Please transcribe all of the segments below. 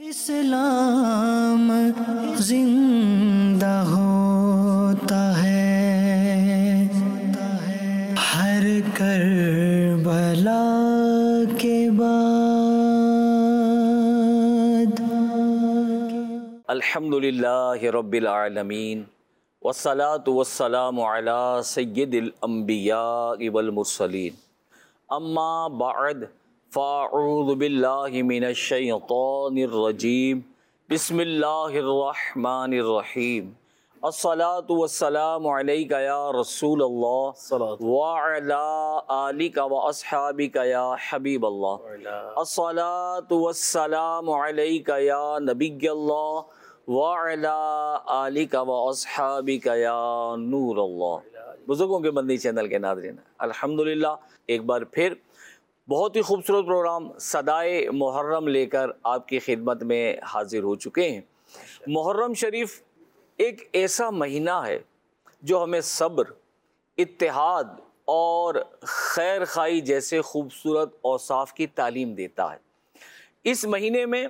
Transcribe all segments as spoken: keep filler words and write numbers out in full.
इस्लाम जिंदा होता है हर करबला के बाद। अल्हम्दुलिल्लाहि रब्बिल आलमीन वस्सलातु वस्सलामु अला सय्यिदिल अंबिया वल मुरसलीन अम्मा बअद फ़अऊज़ु बिल्लाहि मिनश शैतानिर रजीम बिस्मिल्लाहिर रहमानिर रहीम अस्सलातु वस्सलामु अलैका या रसूलल्लाह व अला आलिका व अस्हाबिका या हबीबल्लाह अस्सलातु वस्सलामु अलैका या नबिय्यल्लाह व अला आलिका व अस्हाबिका या नूरल्लाह। बुजुर्गों के बंदी चैनल के नाज़रीन, अल्हम्दुलिल्लाह एक बार फिर बहुत ही खूबसूरत प्रोग्राम सदाए मुहर्रम लेकर आपकी खिदमत में हाजिर हो चुके हैं। मुहर्रम शरीफ एक ऐसा महीना है जो हमें सब्र, इत्तेहाद और खैर खाई जैसे खूबसूरत औसाफ की तालीम देता है। इस महीने में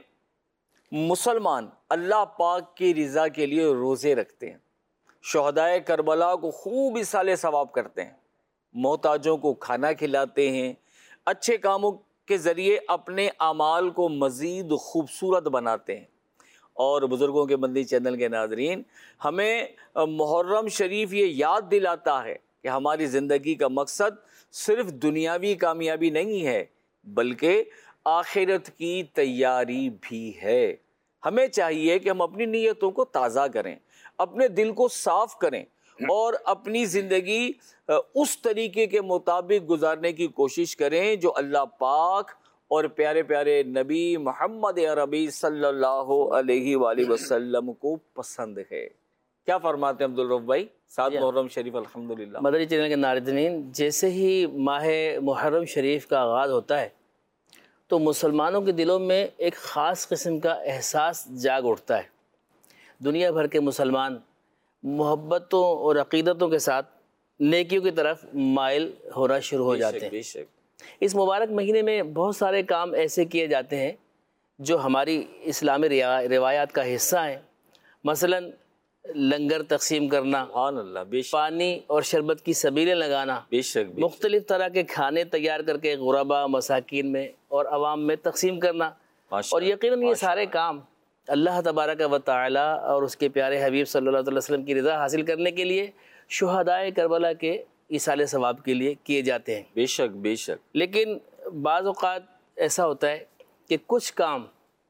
मुसलमान अल्लाह पाक की रज़ा के लिए रोज़े रखते हैं, शहदाए करबला को खूब इसाले सवाब करते हैं, मोहताजों को खाना खिलाते हैं, अच्छे कामों के ज़रिए अपने अमाल को मज़ीद खूबसूरत बनाते हैं। और बुज़ुर्गों के बंदी चैनल के नाज़रीन, हमें मुहर्रम शरीफ ये याद दिलाता है कि हमारी ज़िंदगी का मकसद सिर्फ़ दुनियावी कामयाबी नहीं है बल्कि आखिरत की तैयारी भी है। हमें चाहिए कि हम अपनी नीयतों को ताज़ा करें, अपने दिल को साफ़ करें और अपनी ज़िंदगी उस तरीके के मुताबिक गुजारने की कोशिश करें जो अल्लाह पाक और प्यारे प्यारे नबी मोहम्मद अरबी सल्लल्लाहु अलैहि वसल्लम को पसंद है। क्या फरमाते हैं अब्दुल रऊफ भाई? सात मुहर्रम शरीफ अल्हम्दुलिल्लाह। मदरी चैनल के नाज़रीन, जैसे ही माह मुहर्रम शरीफ का आगाज़ होता है तो मुसलमानों के दिलों में एक ख़ास किस्म का एहसास जाग उठता है। दुनिया भर के मुसलमान मोहब्बतों और अक़ीदतों के साथ नेकियों की तरफ माइल होना शुरू हो जाते हैं। बेशक इस मुबारक महीने में बहुत सारे काम ऐसे किए जाते हैं जो हमारी इस्लामी रिवायात का हिस्सा हैं। मसलन लंगर तकसीम करना, सुभान बेशक, पानी और शरबत की सबीलें लगाना, बेशक मुख्तलिफ़ तरह के खाने तैयार करके गुरबा मसाकिन में और आवाम में तकसीम करना। और यकीनन ये सारे काम अल्लाह तबारक व तआला और उसके प्यारे हबीब सल्लल्लाहु अलैहि वसल्लम की रज़ा हासिल करने के लिए शुहदाए करबला के इसाले सवाब के लिए किए जाते हैं। बेशक बेशक। लेकिन बाज़ औक़ात ऐसा होता है कि कुछ काम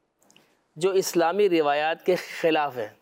जो इस्लामी रिवायात के ख़िलाफ़ हैं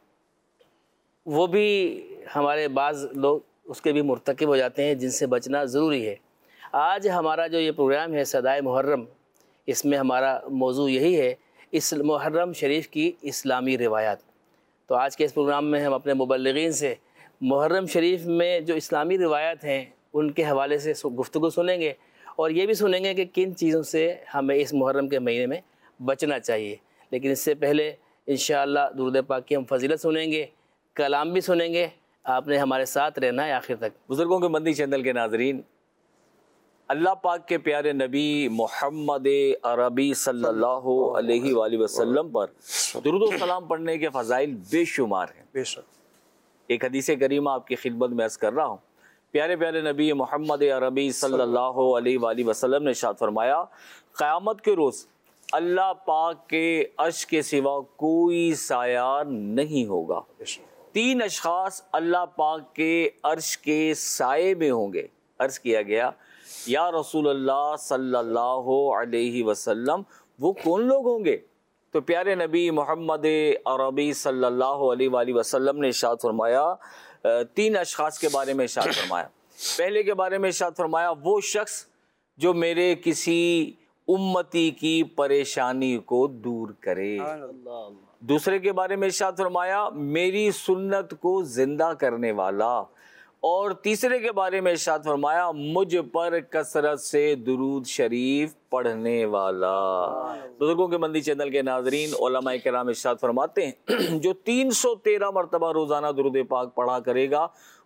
वो भी हमारे बाज़ लोग उसके भी मुर्तकिब हो जाते हैं, जिनसे बचना ज़रूरी है। आज हमारा जो ये प्रोग्राम है सदाए मुहर्रम, इसमें हमारा मौजू यही है इस मुहर्रम शरीफ की इस्लामी रिवायात। तो आज के इस प्रोग्राम में हम अपने मुबल्लिगीन से मुहर्रम शरीफ में जो इस्लामी रिवायात हैं उनके हवाले से गुफ्तगू सुनेंगे और ये भी सुनेंगे कि किन चीज़ों से हमें इस मुहर्रम के महीने में बचना चाहिए। लेकिन इससे पहले इंशाअल्लाह दुरूद पाक की हम फजीलत सुनेंगे, कलाम भी सुनेंगे। आपने हमारे साथ रहना है आखिर तक। बुज़ुर्गों के बंदी चैनल के नाज़रीन, अल्लाह पाक के प्यारे नबी मोहम्मद अरबी सल्लल्लाहु अलैहि वसल्लम पर दुरूद व सलाम पढ़ने के फ़ज़ाइल बेशुमार हैं। बेशक। एक हदीस करीमा आपकी खिदमत में अर्ज़ कर रहा हूँ। प्यारे प्यारे नबी मोहम्मद अरबी सल्लल्लाहु अलैहि वसल्लम ने इरशाद फरमाया, क़यामत के रोज़ अल्लाह पाक के अर्श के सिवा कोई साया नहीं होगा। तीन अशख़ास अल्लाह पाक के अर्श के साये में होंगे। अर्ज़ किया गया, या रसूलल्लाह सल्लल्लाहु अलैहि वसल्लम, वो कौन लोग होंगे? तो प्यारे नबी मोहम्मद अरबी सल्लल्लाहु अलैहि वसल्लम ने इरशाद फरमाया, तीन अशख़ास के बारे में इरशाद फरमाया। पहले के बारे में इरशाद फरमाया, वो शख्स जो मेरे किसी उम्मती की परेशानी को दूर करे। दूसरे के बारे में इरशाद फरमाया, मेरी सुन्नत को ज़िंदा करने वाला। और तीसरे के बारे में इरशाद फरमाया, मुझ पर कसरत से दुरूद शरीफ पढ़ने वाला। बुजुर्गों के बंदी चैनल के नाजरीन, उलमा किराम इरशाद फरमाते हैं, जो तीन सौ तेरह मरतबा रोज़ाना दुरूद पाक पढ़ा करेगा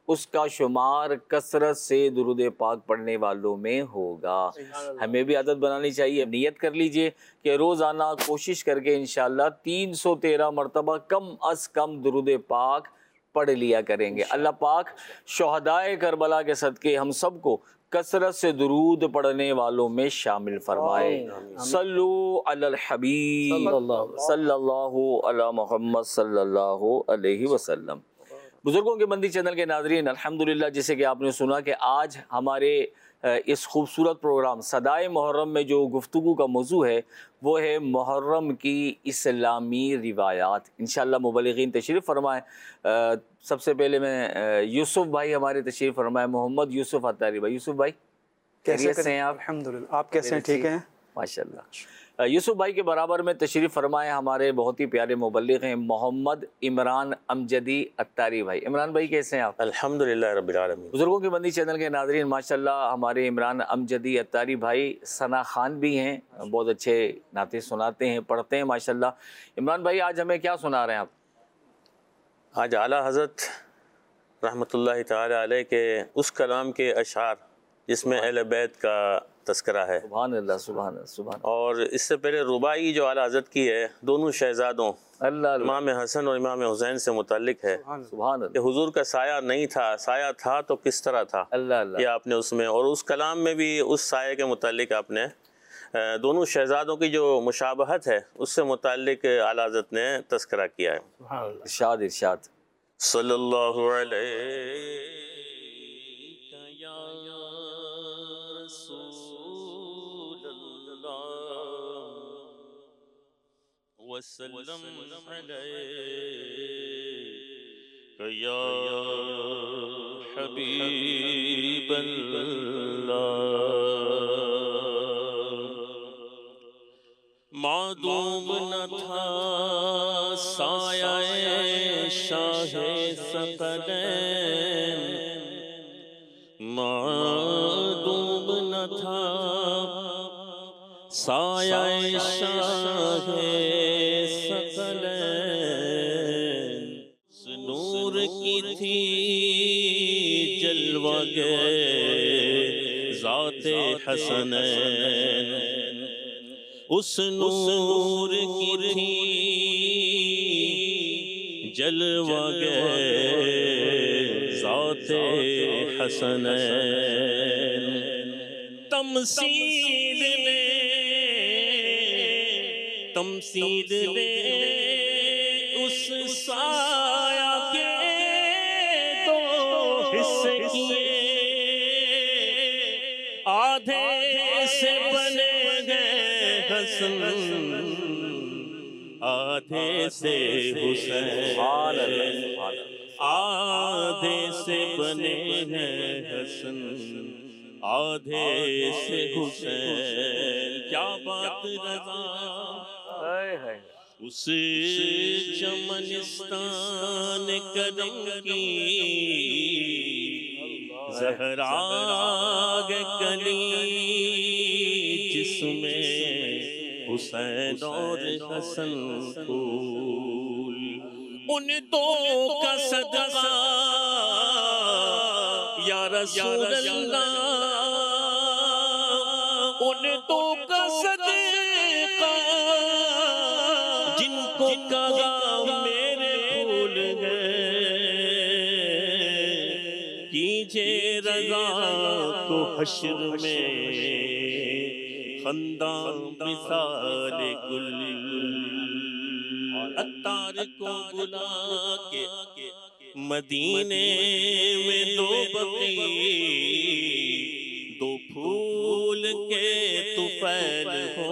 उसका शुमार कसरत से दुरूद पाक पढ़ने वालों में होगा। हमें भी आदत बनानी चाहिए। नियत कर लीजिए कि रोज़ाना कोशिश करके इंशाअल्लाह तीन सौ तेरह मरतबा कम अज़ कम दुरूद पाक पढ़ लिया करेंगे। अल्लाह पाक शुहदाए करबला के सदक़े हम सबको कसरत से दुरूद पढ़ने वालों में शामिल फरमाए। सल्लु अलल हबीब सल्लल्लाहु अला मुहम्मद सल्लल्लाहु अलैहि वसल्लम। बुज़ुर्गों के मंदी चैनल के नाज़रीन, अल्हम्दुलिल्लाह जैसे कि आपने सुना कि आज हमारे इस खूबसूरत प्रोग्राम सदाए मुहर्रम में जो गुफ्तगू का मौजू है वो है मुहर्रम की इस्लामी रिवायात। इंशाअल्लाह मुबल्लिगीन तशरीफ़ फरमाएँ। सबसे पहले मैं यूसुफ भाई हमारे तशरीफ़ फरमाएँ, मोहम्मद यूसुफ अत्तारी भाई। यूसुफ भाई कैसे हैं आप? अल्हम्दुलिल्लाह, आप कैसे हैं? ठीक हैं माशाअल्लाह। यूसुफ भाई के बराबर में तशरीफ़ फरमाए हमारे बहुत ही प्यारे मुबल्लिग़ हैं मोहम्मद इमरान अमजदी अत्तारी भाई। इमरान भाई कैसे हैं आप? अल्हम्दुलिल्लाह रब्बिल आलमीन। बुज़ुर्गों के बंदी चैनल के नाज़रीन, माशाअल्लाह हमारे इमरान अमजदी अत्तारी भाई सना खान भी हैं, बहुत अच्छे नाते सुनाते हैं, पढ़ते हैं माशाअल्लाह। इमरान भाई आज हमें क्या सुना रहे हैं आप? आज आला हज़रत रहमतुल्लाहि ताला अलैह के उस कलाम के अशार जिसमें अहले बैत का तस्करा है। सुभान अल्लाह, सुभान अल्लाह, सुभान। और इससे पहले रुबाई जो आला हज़रत की है दोनों शहज़ादों अल्लाह इमाम हसन और इमाम हुसैन से मुताल्लिक है। सुभान कि अल्लाह, हुजूर का साया नहीं था, साया था तो किस तरह था, अल्लाह अल्लाह। ये आपने उसमें और उस कलाम में भी उस साये के मुताल्लिक आपने दोनों शहज़ादों की जो मुशाबहत है उससे मुताल्लिक आला हज़रत ने तस्करा किया है। इरशाद इरशाद। सल्लल्लाहु अलैहि वसल्लम अलैका या हबीबल्लाह। मादूम न था साया शाहे सकलैन, मादूम न था साया शाहे नूर की थी जलवा गए ज़ाते हसनैन, उस नूर की थी जलवा गए ज़ाते हसनैन। तमसील ने तमसील ने उस साया के दो हिस्से किए, आधे से बने गए हसन, आधे से हुसैन, आधे से बने हैं हसन, आधे से हुसैन। क्या बात रज़ा है उस चमनिस्तान कदम की ज़हरा कली जिसमें हुसैन और हसन फूल, उन दो का सदका या रसूल अल्लाह, उन दो का सदका जिनको कहा मेरे फूल गए, कीजिए रज़ा को हश्र में खंदा मिसाल गुल। अत्तार को बुला के मदीने में दो बकी, दो फूल के तुफैल हो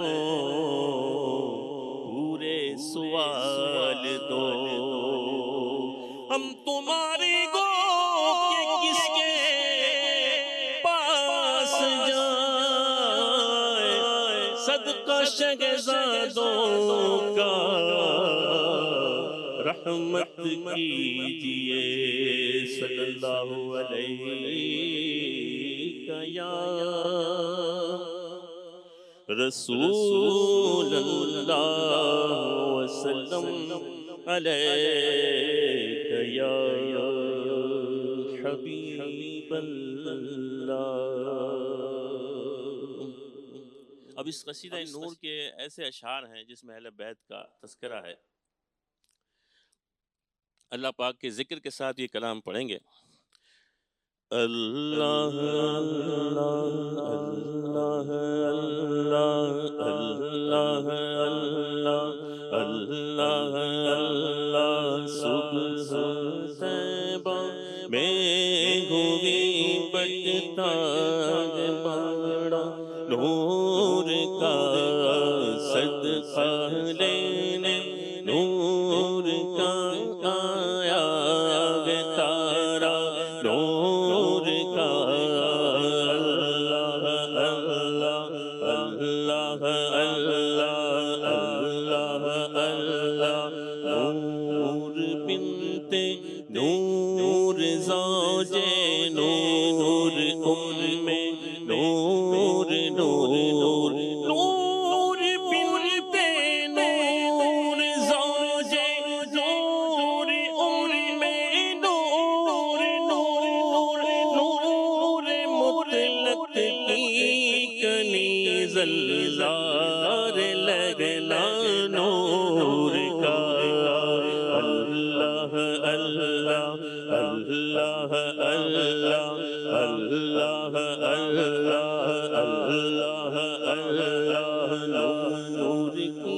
पूरे सवाल दो। हम तुम्हारे गो के किसके पास जाए, सदका शहज़ादों का रहमत कीजिए। सल्लल्लाहु अलैहि या रसूल अल्लाह वसल्लम अलैका या हबीब अल्लाह। अब इस कसीदा नूर के ऐसे अशार हैं जिसमें अहले बैत का तज़किरा है। अल्लाह पाक के ज़िक्र के साथ ये कलाम पढ़ेंगे। अल्लाह अल्लाह अल्लाह अल्लाह अल्लाह अल्लाह अल्लाह सुबह तैबा में हुई बजता बड़ा नूर का सदका लेने नूर का आया है तारा नूर का अल्लाह अल्लाह अल्लाह अल्लाह अल्लाह नूर बिनते नूर ज़ौजे नूर उम्मे नूर नूर नूर बिनते नूर ज़ौजे नूर उम्मे नूर नूर नूर मुतलक की कनीज़ ज़ार लगना नूर का अल्लाह अल्लाह अल्लाह अल्लाह अल्लाह अल्लाह अल्लाह नूर की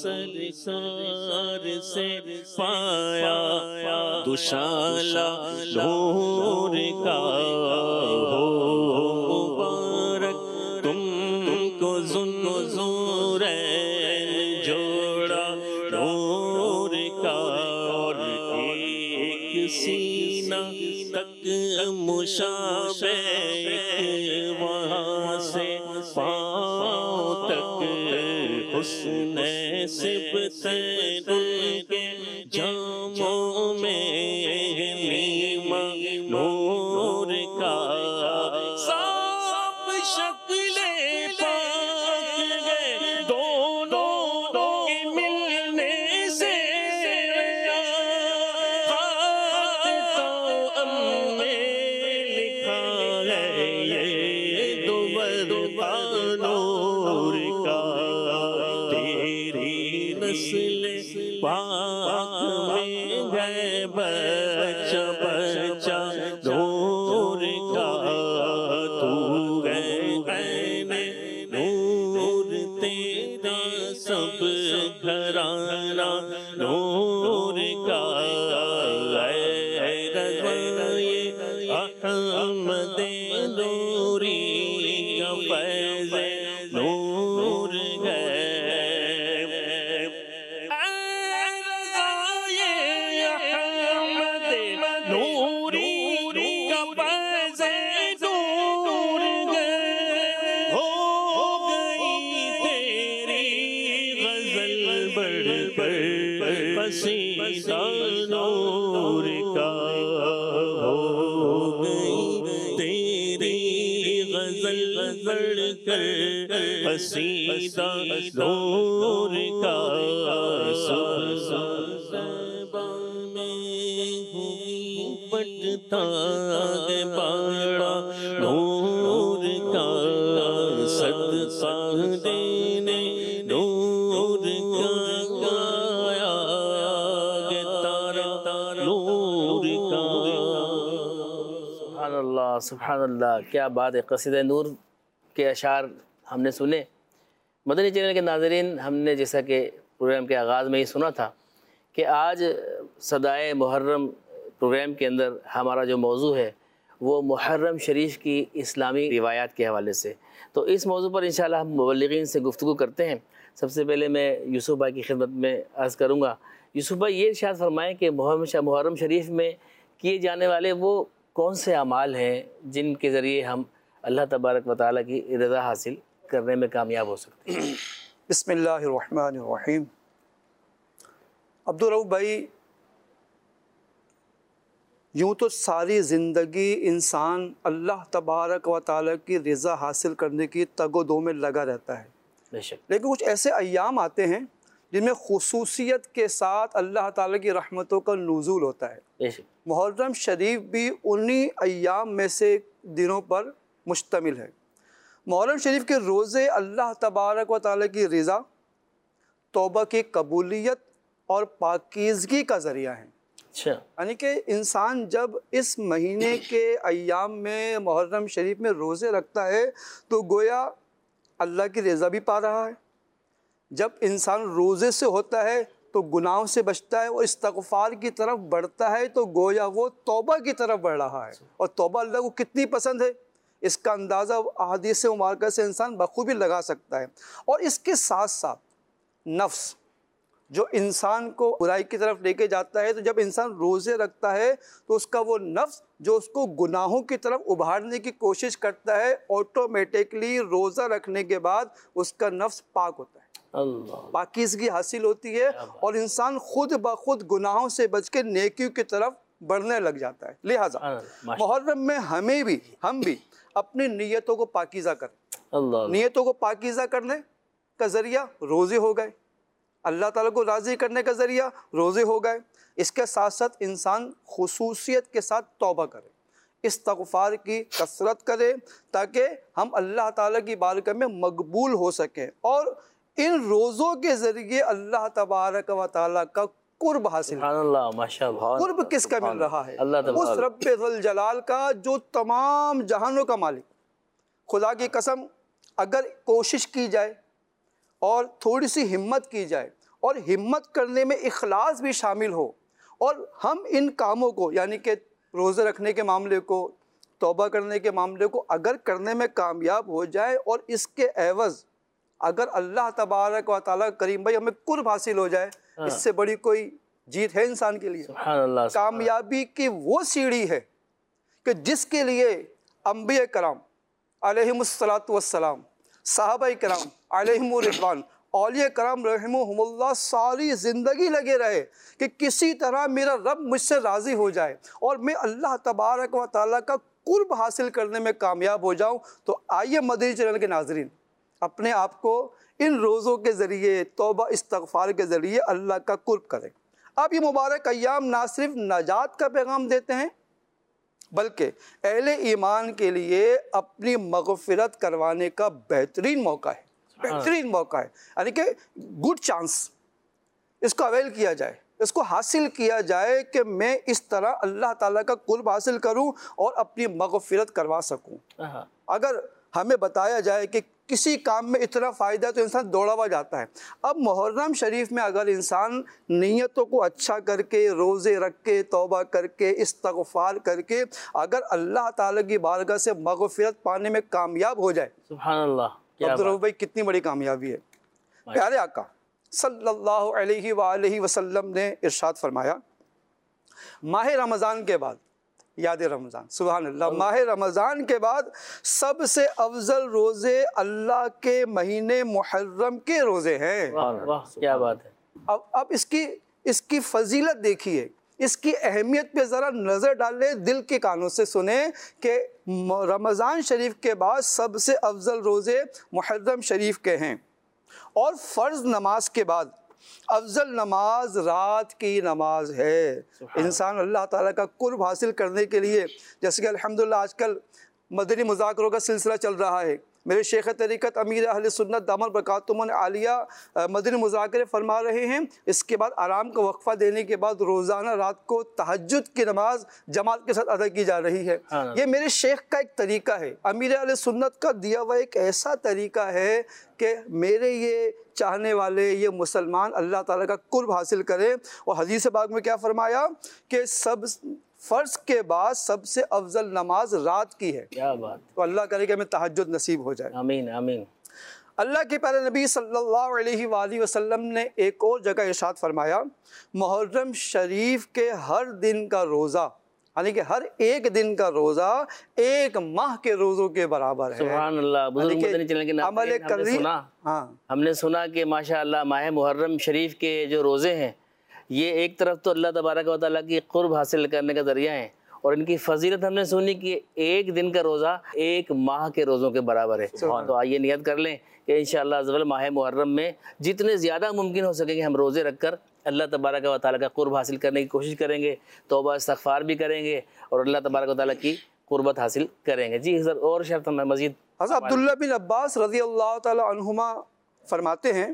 सरकार से पाया दुशाला नूर का हो मुबारक तुमको ज़ुन्नूरैन जोड़ा नूर का और एक सीना तक मुशाबे वहाँ से पाँव तक हुस्न सिबते उनके जामों में नीमा नूर का सब शक्ले पाक गए दोनों के मिलने से नूर का तेरी नस्ल पाक में गए बच्चा बच्चा नूर का तू गए ऐने नूर तेरा सब घराना नूर का रज़ाए अहमद नूरी का फैज़ नूर गए रज़ाए अहमद नूरी का फैज़ नूर गए हो गई तेरी गज़ल बढ़ बढ़ कसीदा नूर का हो गई तेरी गज़ल बढ़कर कसीदा नूर का सुबह में हुई बटता बाड़ा नूर का सदका देने नूर का गाया तारा नूर का। सुभान अल्लाह सुभान अल्लाह, क्या बात है। क़सीदा नूर के अशार हमने सुने। मदनी चैनल के नाज़रीन, हमने जैसा कि प्रोग्राम के आगाज़ में ही सुना था कि आज सदाए मुहर्रम प्रोग्राम के अंदर हमारा जो मौजू है वो मुहर्रम शरीफ की इस्लामी रिवायात के हवाले से। तो इस मौजू पर इंशाअल्लाह हम मुबल्लिगीन से गुफ्तगू करते हैं। सबसे पहले मैं यूसुफ भाई की खिदमत में अर्ज़ करूँगा। यूसुफ भाई, ये इरशाद फरमाएँ कि मुहर्रम शरीफ में किए जाने वाले वो कौन से अमाल हैं जिनके ज़रिए हम अल्लाह तबारक व तआला की रज़ा हासिल करने में कामयाब हो सकते हैं। बिस्मिल्लाहिर्रहमानिर्रहीम। अब्दुल रऊफ़ भाई, यूँ तो सारी ज़िंदगी इंसान अल्लाह तबारक व तआला की रज़ा हासिल करने की तगो दो में लगा रहता है, बेशक, लेकिन कुछ ऐसे अय्याम आते हैं जिनमें खुसूसियत के साथ अल्लाह ताला की रहमतों का नुज़ूल होता है। बेशक। मुहर्रम शरीफ भी उन्हीं अय्याम में से दिनों पर मुश्तमिल है। मुहर्रम शरीफ के रोज़े अल्लाह तबारक व तआला की रज़ा, तौबा की कबूलियत और पाकीज़गी का ज़रिया हैं। अच्छा। यानी कि इंसान जब इस महीने के अय्याम में मुहर्रम शरीफ में रोज़े रखता है तो गोया अल्लाह की रज़ा भी पा रहा है। जब इंसान रोज़े से होता है तो गुनाहों से बचता है और इस्तग़फ़ार की तरफ बढ़ता है तो गोया वो तौबा की तरफ बढ़ रहा है। और तौबा अल्लाह को कितनी पसंद है इसका अंदाज़ा अहादीस मुबारका से इंसान बखूबी लगा सकता है। और इसके साथ साथ नफ्स जो इंसान को बुराई की तरफ लेके जाता है, तो जब इंसान रोज़े रखता है तो उसका वो नफ्स जो उसको गुनाहों की तरफ उभारने की कोशिश करता है, ऑटोमेटिकली रोज़ा रखने के बाद उसका नफ्स पाक होता है, अल्लाह, पाकीज़गी हासिल होती है और इंसान खुद ब खुद गुनाहों से बच के नेकियों की तरफ बढ़ने लग जाता है। लिहाजा मुहर्रम में हमें भी हम भी अपनी नीयतों को पाकीज़ा करें। अल्लाह, नीयतों को पाकीज़ा करने का ज़रिया रोज़े हो गए, अल्लाह ताला को राज़ी करने का ज़रिया रोज़े हो गए। इसके साथ साथ इंसान खुसूसियत के साथ तौबा करे, इस्तग़फ़ार की कसरत करे ताकि हम अल्लाह ताला की बारगाह में मकबूल हो सकें और इन रोज़ों के ज़रिए अल्लाह तबारक व तआला का कुर्ब हासिल। सुभानअल्लाह, माशाअल्लाह। कुर्ब किसका मिल रहा है? अल्लाह तबारक, उस रब्बुल जलाल का जो तमाम जहानों का मालिक। खुदा की कसम, अगर कोशिश की जाए और थोड़ी सी हिम्मत की जाए और हिम्मत करने में इखलास भी शामिल हो और हम इन कामों को यानी कि रोज़े रखने के मामले को, तौबा करने के मामले को अगर करने में कामयाब हो जाए और इसके एवज़ अगर अल्लाह तबारक व तआला करीम भाई हमें कुर्ब हासिल हो जाए, इससे बड़ी कोई जीत है इंसान के लिए? सुभानअल्लाह। कामयाबी की वो सीढ़ी है कि जिसके लिए अंबिया कराम अलैहिमुस्सलातु वस्सलाम, सहाबा कराम अलैहिमुर रिज़वान, औलिया कराम रहमुहुमुल्लाह सारी ज़िंदगी लगे रहे कि किसी तरह मेरा रब मुझसे राज़ी हो जाए और मैं अल्लाह तबारक व तआला का कुर्ब हासिल करने में कामयाब हो जाऊं। तो आइए मदनी चैनल के नाज़रीन अपने आप को इन रोज़ों के ज़रिए, तौबा इस्तग़फ़ार के ज़रिए अल्लाह का कुर्ब करें। अब ये मुबारक अय्याम ना सिर्फ नजात का पैगाम देते हैं बल्कि अहले ईमान के लिए अपनी मग़फ़िरत करवाने का बेहतरीन मौका है, बेहतरीन मौका है। यानी कि गुड चांस, इसको अवेल किया जाए, इसको हासिल किया जाए कि मैं इस तरह अल्लाह ताला का कुर्ब हासिल करूं और अपनी मग़फ़िरत करवा सकूं। अगर हमें बताया जाए कि किसी काम में इतना फ़ायदा है तो इंसान दौड़ा हुआ जाता है। अब मुहर्रम शरीफ में अगर इंसान नीयतों को अच्छा करके, रोज़े रख के, तौबा करके, इस्तग़फ़ार करके अगर अल्लाह ताला की बारगाह से मग़फ़िरत पाने में कामयाब हो जाए, सुभानअल्लाह, क्या अब्दुल बात। भाई कितनी बड़ी कामयाबी है। प्यारे आका सल्लल्लाहु अलैहि वालैहि वसल्लम ने इरशाद फरमाया, माह रमज़ान के बाद, याद रमज़ान, सुभान अल्लाह, माह रमज़ान के बाद सबसे अफजल रोज़े अल्लाह के महीने मुहर्रम के रोज़े हैं। वाह वाह, क्या बात है। अब अब इसकी इसकी फजीलत देखिए, इसकी अहमियत पे ज़रा नज़र डालें, दिल के कानों से सुने कि रमज़ान शरीफ के बाद सबसे अफजल रोज़े मुहर्रम शरीफ के हैं और फ़र्ज़ नमाज के बाद अफजल नमाज रात की नमाज है। इंसान अल्लाह ताला का कुर्ब हासिल करने के लिए, जैसे कि अल्हम्दुलिल्लाह आजकल मदनी मुज़ाकरों का सिलसिला चल रहा है, मेरे शेख तरीक़त अमीर अहले सुन्नत दामद बरकातुहुम आलिया मदनी मुज़ाकरे फरमा रहे हैं। इसके बाद आराम का वक्फ़ा देने के बाद रोज़ाना रात को तहज्जुद की नमाज जमात के साथ अदा की जा रही है। ये मेरे शेख का एक तरीक़ा है, अमीर अहले सुन्नत का दिया हुआ एक ऐसा तरीक़ा है कि मेरे ये चाहने वाले, ये मुसलमान अल्लाह ताला का कुर्ब हासिल करें। और हदीस पाक में क्या फरमाया कि सब फ़र्ज़ के बाद सबसे अफजल नमाज रात की है। क्या बात। तो अल्लाह करे कि हमें तहज्जुद नसीब हो जाए। आमीन आमीन। अल्लाह के प्यारे नबी सल्लल्लाहु अलैहि वसल्लम ने एक और जगह इरशाद फरमाया, मुहर्रम शरीफ के हर दिन का रोज़ा, यानी कि हर एक दिन का रोज़ा एक माह के रोज़ों के बराबर है। सुभान अल्लाह। बुजुर्ग मदनी चैनल के नाम अमल पे हमने सुना, हाँ हमने सुना कि माशाअल्लाह माह मुहर्रम शरीफ के जो रोज़े हैं ये एक तरफ तो अल्लाह तबारक व तआला की कुर्ब हासिल करने का ज़रिया है और इनकी फजीलत हमने सुनी कि एक दिन का रोज़ा एक माह के रोज़ों के बराबर है। तो आइए नियत कर लें कि इंशाअल्लाह अज़्ज़वजल माह मुहर्रम में जितने ज़्यादा मुमकिन हो सकेंगे हम रोज़े रख कर अल्लाह तबारक व तआला का क़ुर्ब हासिल करने की कोशिश करेंगे, तौबा इस्तग़फ़ार भी करेंगे और अल्लाह तबारक व तआला की क़ुर्बत हासिल करेंगे। जी सर, और शर्त हमें मज़ीद हज़रत अब्दुल्लाह बिन अब्बास रज़ी अल्लाह ताला अन्हुमा फरमाते हैं,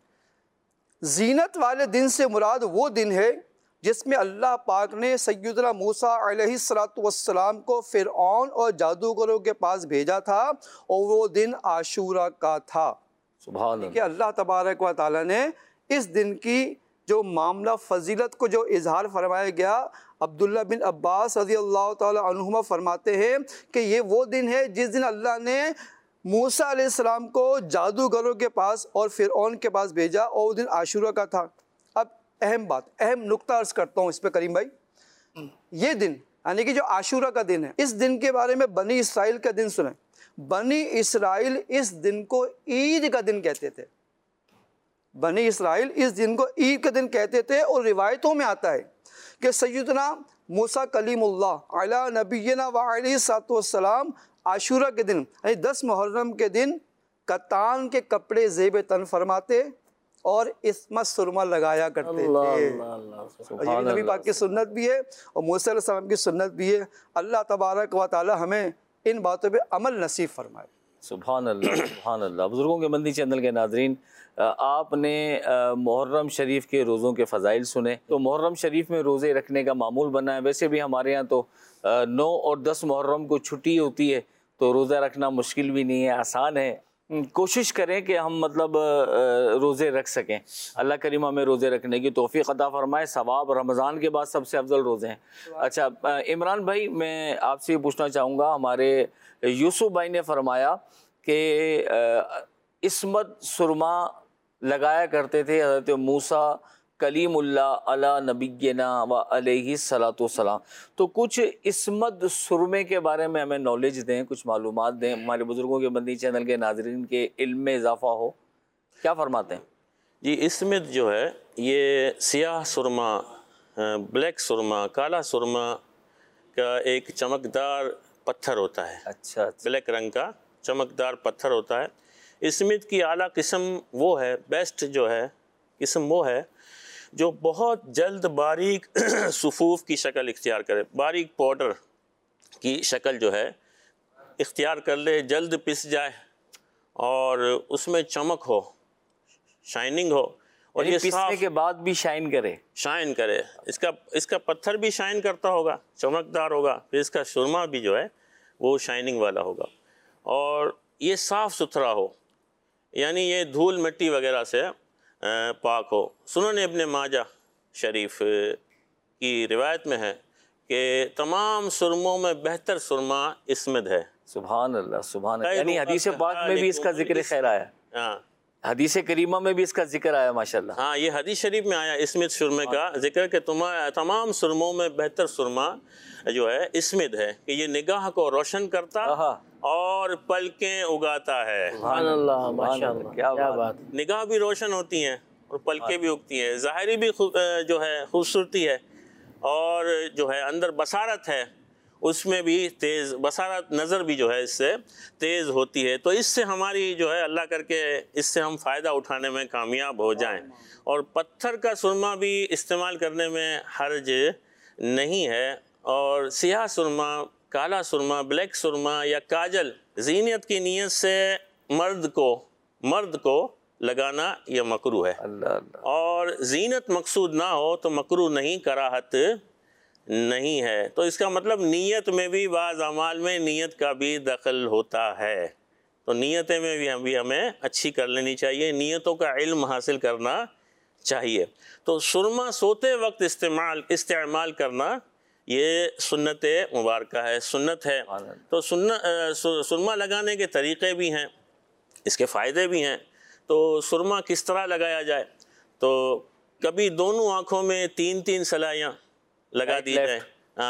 ज़ीनत वाले दिन से मुराद वो दिन है जिसमें अल्लाह पाक ने सय्यदना मूसा अलैहिस्सलातु वस्सलाम को फ़िरऔन और जादूगरों के पास भेजा था और वो दिन आशूरा का था। सुभान कि अल्लाह तबारक व तआला ने इस दिन की जो मामला फ़जीलत को जो इजहार फरमाया गया, अब्दुल्ला बिन अब्बास रज़ी अल्लाह ताला अन्हुमा फरमाते हैं कि ये वो दिन है जिस दिन अल्लाह ने मूसा अलैहिस्सलाम को जादूगरों के पास और फ़िरऔन के पास भेजा और वो दिन आशूरा का था। अब अहम बात, अहम नुक्ता अर्ज़ करता हूँ इस पर करीम भाई, ये दिन यानी कि जो आशूरा का दिन है, इस दिन के बारे में बनी इसराइल का दिन सुने। बनी इसराइल इस दिन को ईद का दिन कहते थे। बनी इसराइल इस दिन को ईद का दिन कहते थे और रिवायतों में आता है कि सय्यदना मूसा कलीमुल्लाह अला नबीना व अलैहिस्सलातु वस्सलाम आशूरा के दिन यानी दस मुहर्रम के दिन कतान के कपड़े ज़ेब तन फरमाते और इसमें सुरमा लगाया करते थे। और ये नबी पाक की सुन्नत भी है और मूसा अलैहि सलाम की सुन्नत भी है। अल्लाह तबारक व तआला हमें इन बातों पे अमल नसीब फरमाए। सुभान अल्लाह, सुभान अल्लाह। बुज़ुर्गों के मंदी चैनल के नाज़रीन, आपने मुहर्रम शरीफ के रोज़ों के फ़ज़ाइल सुने। तो मुहर्रम शरीफ में रोज़े रखने का मामूल बना है। वैसे भी हमारे यहाँ तो नौ और दस मुहर्रम को छुट्टी होती है, तो रोज़ा रखना मुश्किल भी नहीं है, आसान है। कोशिश करें कि हम मतलब रोज़े रख सकें। अल्लाह करीम हमें रोज़े रखने की तौफ़ीक़ अता फ़रमाए। सवाब रमज़ान के बाद सबसे अफजल रोज़े हैं। अच्छा इमरान भाई, मैं आपसे ये पूछना चाहूँगा, हमारे यूसुफ भाई ने फरमाया कि इस्मत सुरमा लगाया करते थे हज़रत मूसा कलीमुल्लाह अला नबीना व अलैहिस्सलातु वस्सलाम। तो कुछ इस्मत सुरमे के बारे में हमें नॉलेज दें, कुछ मालूमात दें, हमारे बुज़ुर्गों के बंदी चैनल के नाज़रीन के इल्म में इजाफ़ा हो। क्या फ़रमाते हैं जी? इस्मत जो है ये सियाह सुरमा, ब्लैक सुरमा, काला सुरमा का एक चमकदार पत्थर होता है। अच्छा, अच्छा। ब्लैक रंग का चमकदार पत्थर होता है। इस्मत की आला किस्म वो है, बेस्ट जो है किस्म वो है जो बहुत जल्द बारीक सुफूफ की शक्ल इख्तियार करे, बारीक पाउडर की शक्ल जो है इख्तियार कर ले, जल्द पिस जाए और उसमें चमक हो, शाइनिंग हो और ये पिसने के बाद भी शाइन करे, शाइन करे। इसका इसका पत्थर भी शाइन करता होगा, चमकदार होगा, फिर इसका सुरमा भी जो है वो शाइनिंग वाला होगा और ये साफ़ सुथरा हो, यानी ये धूल मिट्टी वगैरह से पाक हो। सुनन इब्न माजा शरीफ की रिवायत में है कि तमाम सुरमों में बेहतर सुरमा इस्मत है। सुभान अल्लाह, सुभान अल्लाह। यानी हदीस पाक में भी इसका जिक्र खैर आया। हाँ, हदीस करीमा में भी इसका जिक्र आया माशाल्लाह। हाँ, ये हदीस शरीफ में आया इस्मत सुरमे का जिक्र कि तुम्हारा तमाम सुरमों में बेहतर सुरमा जो है इस्मत है कि ये निगाह को रोशन करता और पलकें उगाता है। सुभान अल्लाह, माशाअल्लाह, क्या बात। निगाह भी रोशन होती हैं और पलकें भी उगती हैं, ज़ाहिरी भी जो है खूबसूरती है और जो है अंदर बसारत है उसमें भी तेज़ बसारत नज़र भी जो है इससे तेज़ होती है। तो इससे हमारी जो है अल्लाह करके इससे हम फ़ायदा उठाने में कामयाब हो जाएं और पत्थर का सुरमा भी इस्तेमाल करने में हर्ज नहीं है। और सियाह सुरमा, काला सुरमा, ब्लैक सुरमा या काजल ज़ीनत की नीयत से मर्द को मर्द को लगाना यह मकरूह है। अल्लाह अल्लाह। और ज़ीनत मकसूद ना हो तो मकरूह नहीं, कराहत नहीं है। तो इसका मतलब नीयत में भी बाज़ अमाल में नीयत का भी दखल होता है। तो नीयतें में भी हम भी हमें अच्छी कर लेनी चाहिए, नीयतों का इल्म हासिल करना चाहिए। तो सुरमा सोते वक्त इस्तेमाल इस्तेमाल करना ये सुन्नत मुबारक है, सुन्नत है। तो सुन्ना सुरमा लगाने के तरीक़े भी हैं, इसके फ़ायदे भी हैं। तो सुरमा किस तरह लगाया जाए? तो कभी दोनों आँखों में तीन तीन सलाइयाँ लगा दी जाए,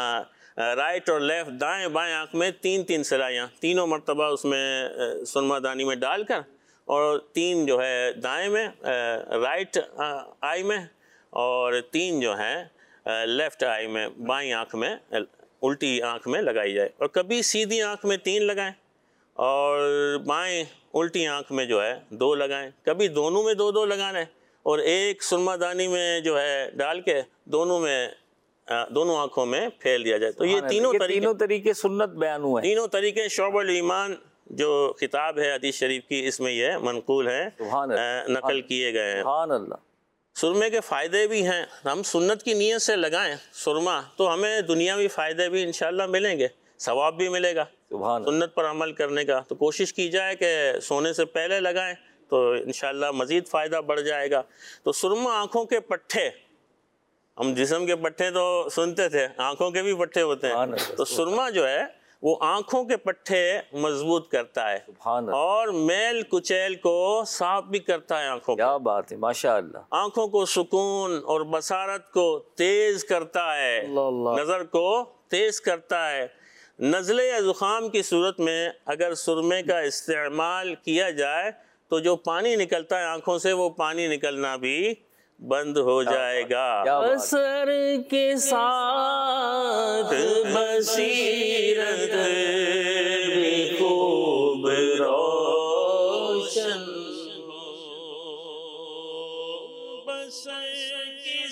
राइट और लेफ़्ट, दाएं बाएं आँख में तीन तीन सलाइयाँ, तीनों मरतबा उसमें सुरमादानी में डालकर और तीन जो है दाएं में राइट आई में और तीन जो हैं लेफ़्ट आई में बाईं आँख में उल्टी आँख में लगाई जाए, और कभी सीधी आँख में तीन लगाएं और बाएं उल्टी आँख में जो है दो लगाएं, कभी दोनों में दो दो लगाना है और एक सुरमादानी में जो है डाल के दोनों में दोनों आँखों में फैल दिया जाए। तो ये तीनों तरीके तीनों तरीके सुन्नत बयान हुए, तीनों तरीके शोबुल ईमान जो किताब है हदीस शरीफ की, इसमें यह मनकूल है, नकल किए गए हैं। सुभान अल्लाह। सुरमे के फ़ायदे भी हैं, हम सुन्नत की नीयत से लगाएं सुरमा तो हमें दुनियावी फ़ायदे भी इंशाल्लाह मिलेंगे, सवाब भी मिलेगा सुन्नत पर अमल करने का। तो कोशिश की जाए कि सोने से पहले लगाएं तो इंशाल्लाह मज़ीद फ़ायदा बढ़ जाएगा। तो सुरमा आँखों के पट्टे, हम जिस्म के पट्टे तो सुनते थे, आँखों के भी पट्टे होते हैं, तो सुरमा जो है वो आँखों के पट्टे मजबूत करता है और मैल कुचैल को साफ भी करता है आँखों को। क्या बात है, माशाअल्लाह। आँखों को सुकून और बसारत को तेज करता है, नज़र को तेज करता है। नज़ले या ज़ुकाम की सूरत में अगर सुरमे का इस्तेमाल किया जाए तो जो पानी निकलता है आँखों से वो पानी निकलना भी बंद हो जाएगा। असर के साथ बसीरत भी खूब रोशन हो, बसर के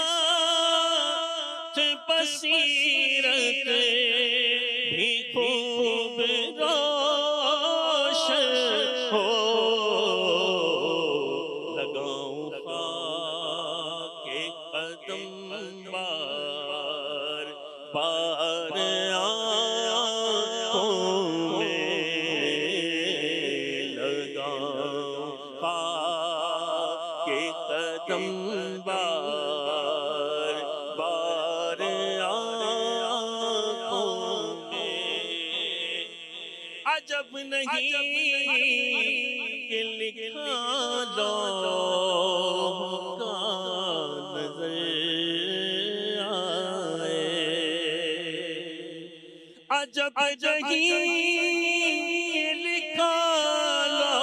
साथ बसीरत भी खूब रोशन हो, लगाऊं बार बार आँखों में लगाऊं के कदम बार बार आँखों में। अजब नहीं कि लिखा लो जब जगी लिखा लो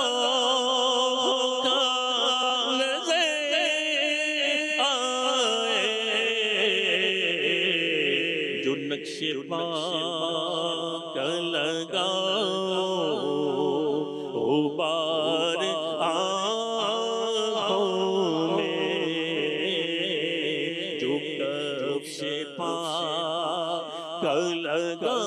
नज़र आए, जो नक्शे पा का लगाओ बार आँखों में, जो नक्शे पा का लगाओ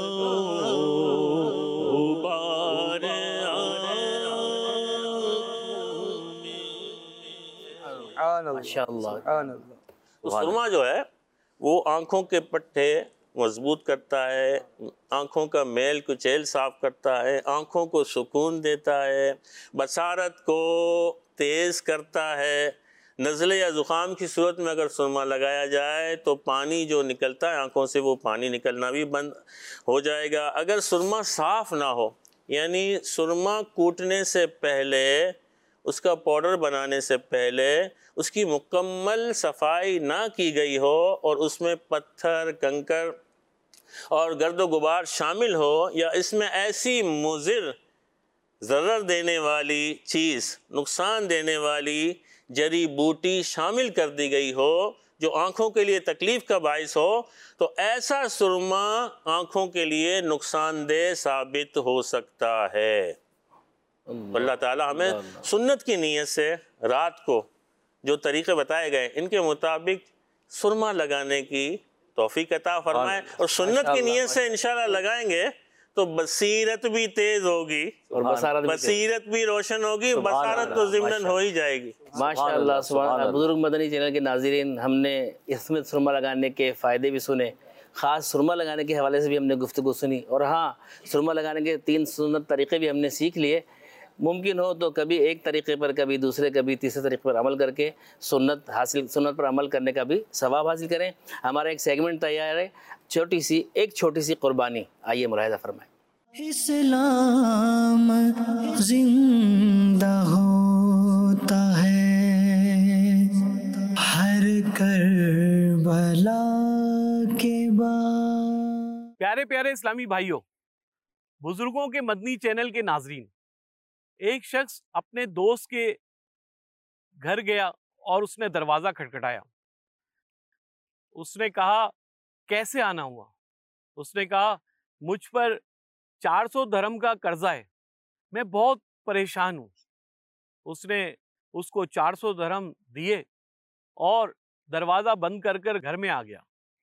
तो सुरमा जो है वो आँखों के पट्टे मजबूत करता है, आँखों का मैल कुचैल साफ करता है, आँखों को सुकून देता है, बसारत को तेज़ करता है। नज़ले या ज़ुकाम की सूरत में अगर सुरमा लगाया जाए तो पानी जो निकलता है आँखों से वो पानी निकलना भी बंद हो जाएगा। अगर सुरमा साफ़ ना हो, यानी सुरमा कूटने से पहले, उसका पाउडर बनाने से पहले उसकी मुकम्मल सफाई ना की गई हो और उसमें पत्थर, कंकर और गर्द गुबार शामिल हो, या इसमें ऐसी मुज़िर ज़रर देने वाली चीज़, नुकसान देने वाली जड़ी बूटी शामिल कर दी गई हो जो आँखों के लिए तकलीफ़ का बाइस हो, तो ऐसा सुरमा आँखों के लिए नुकसानदेह साबित हो सकता है। अल्लाह ताला हमें सुन्नत की नीयत से रात को जो तरीक़े बताए गए इनके मुताबिक सुरमा लगाने की तौफीक अता फरमाए, और सुन्नत की नीयत से इंशाल्लाह लगाएंगे तो बसीरत भी तेज़ होगी और बसारत भी, बसीरत भी रोशन होगी, बसारत तो ज़िम्नन हो ही जाएगी। माशाअल्लाह सुभान अल्लाह। बुजुर्ग मदनी चैनल के नाज़रीन, हमने इसमें सुरमा लगाने के फ़ायदे भी सुने, ख़ास सुरमा लगाने के हवाले से भी हमने गुफ्तगू सुनी, और हाँ, सुरमा लगाने के तीन सुन्नत तरीक़े भी हमने सीख लिए। मुमकिन हो तो कभी एक तरीक़े पर, कभी दूसरे, कभी तीसरे तरीक़े पर अमल करके सुन्नत हासिल सुन्नत पर अमल करने का भी सवाब हासिल करें। हमारा एक सेगमेंट तैयार है, छोटी सी एक छोटी सी कुर्बानी, आइए मुलाहिज़ा फरमाएं। इस्लाम जिंदा होता है हर करबला के बाद। प्यारे प्यारे इस्लामी भाइयों, बुजुर्गों के मदनी चैनल के नाजरीन, एक शख्स अपने दोस्त के घर गया और उसने दरवाज़ा खटखटाया। उसने कहा, कैसे आना हुआ? उसने कहा मुझ पर चार सौ धर्म का कर्जा है, मैं बहुत परेशान हूँ। उसने उसको चार सौ धर्म दिए और दरवाज़ा बंद कर कर घर में आ गया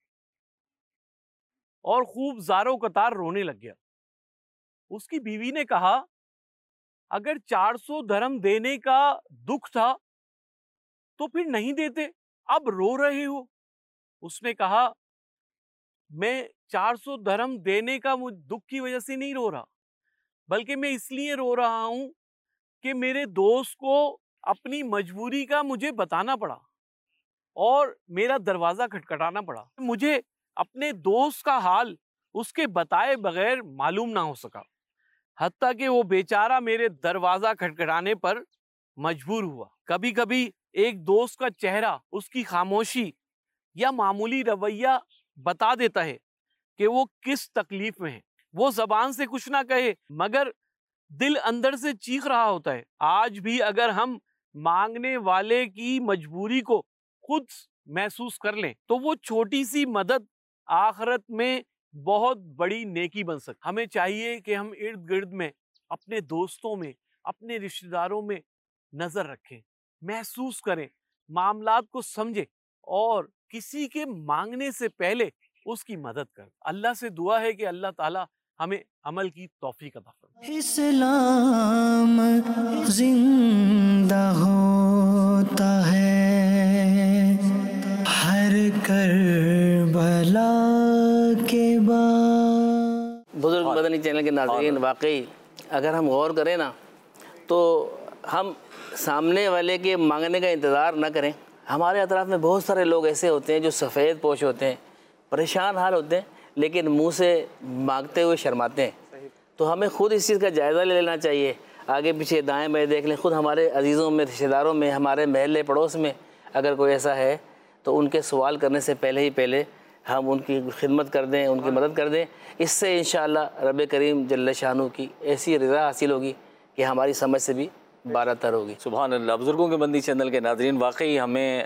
और खूब ज़ारो कतार रोने लग गया। उसकी बीवी ने कहा अगर चार सौ धर्म देने का दुख था तो फिर नहीं देते, अब रो रहे हो। उसने कहा मैं चार सौ धर्म देने का मुझ दुख की वजह से नहीं रो रहा, बल्कि मैं इसलिए रो रहा हूं कि मेरे दोस्त को अपनी मजबूरी का मुझे बताना पड़ा और मेरा दरवाजा खटखटाना पड़ा। मुझे अपने दोस्त का हाल उसके बताए बगैर मालूम ना हो सका, हत्ता कि वो बेचारा मेरे दरवाजा खटखटाने पर मजबूर हुआ। कभी कभी एक दोस्त का चेहरा, उसकी खामोशी या मामूली रवैया बता देता है कि वो किस तकलीफ में है। वो जबान से कुछ ना कहे मगर दिल अंदर से चीख रहा होता है। आज भी अगर हम मांगने वाले की मजबूरी को खुद महसूस कर लें तो वो छोटी सी मदद आखिरत में बहुत बड़ी नेकी बन सकती। हमें चाहिए कि हम इर्द गिर्द में, अपने दोस्तों में, अपने रिश्तेदारों में नजर रखें, महसूस करें, मामलात को समझें और किसी के मांगने से पहले उसकी मदद करें। अल्लाह से दुआ है कि अल्लाह ताला हमें अमल की तौफीक अता फरमाए। इस्लाम जिंदा होता है हर करबला के बाद। बुजुर्ग मदनी चैनल के नाज़रीन, वाकई अगर हम गौर करें ना तो हम सामने वाले के मांगने का इंतज़ार ना करें। हमारे अतराफ़ में बहुत सारे लोग ऐसे होते हैं जो सफ़ेद पोश होते हैं, परेशान हाल होते हैं, लेकिन मुंह से मांगते हुए शर्माते हैं। तो हमें खुद इस चीज़ का जायज़ा ले लेना चाहिए। आगे पीछे दाएं बाएं देख लें, खुद हमारे अजीज़ों में, रिश्तेदारों में, हमारे महल्ले पड़ोस में अगर कोई ऐसा है तो उनके सवाल करने से पहले ही पहले हम उनकी खिदमत कर दें, उनकी मदद कर दें। इससे इंशाअल्लाह रब करीम जल्ल शानू की ऐसी रज़ा हासिल होगी कि हमारी समझ से भी बारतर होगी। सुभान अल्लाह। बुज़ुर्गों के बंदी चैनल के नाज़रीन, वाकई हमें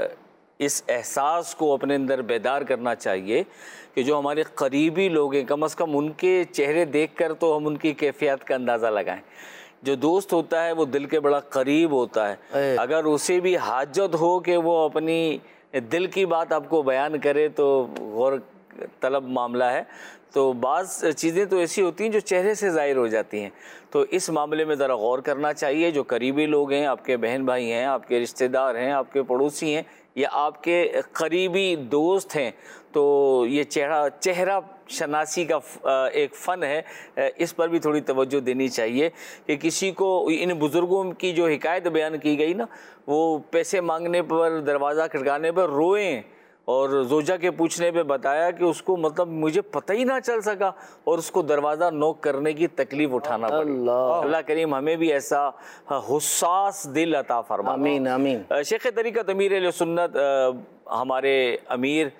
इस एहसास को अपने अंदर बेदार करना चाहिए कि जो हमारे करीबी लोग हैं, कम अज़ कम उनके चेहरे देखकर तो हम उनकी कैफियत का अंदाज़ा लगाएं। जो दोस्त होता है वो दिल के बड़ा करीब होता है, अगर उसे भी हाजत हो कि वो अपनी दिल की बात आपको बयान करे तो गौर तलब मामला है। तो बाज़ चीज़ें तो ऐसी होती हैं जो चेहरे से ज़ाहिर हो जाती हैं, तो इस मामले में ज़रा गौर करना चाहिए। जो करीबी लोग हैं, आपके बहन भाई हैं, आपके रिश्तेदार हैं, आपके पड़ोसी हैं या आपके करीबी दोस्त हैं, तो ये चेहरा चेहरा शनासी का एक फ़न है, इस पर भी थोड़ी तवज्जो देनी चाहिए कि किसी को, इन बुज़ुर्गों की जो हिकायत बयान की गई ना, वो पैसे मांगने पर, दरवाज़ा खटकाने पर रोएं और जोजा के पूछने पे बताया कि उसको मतलब मुझे पता ही ना चल सका और उसको दरवाज़ा नोक करने की तकलीफ़ उठाना पड़ा। अल्लाह अल्लाह करीम हमें भी ऐसा हुस्सास दिल अता फरमा। आमीन आमीन। शेख तरीक़त अमीर अहले सुन्नत, हमारे अमीर,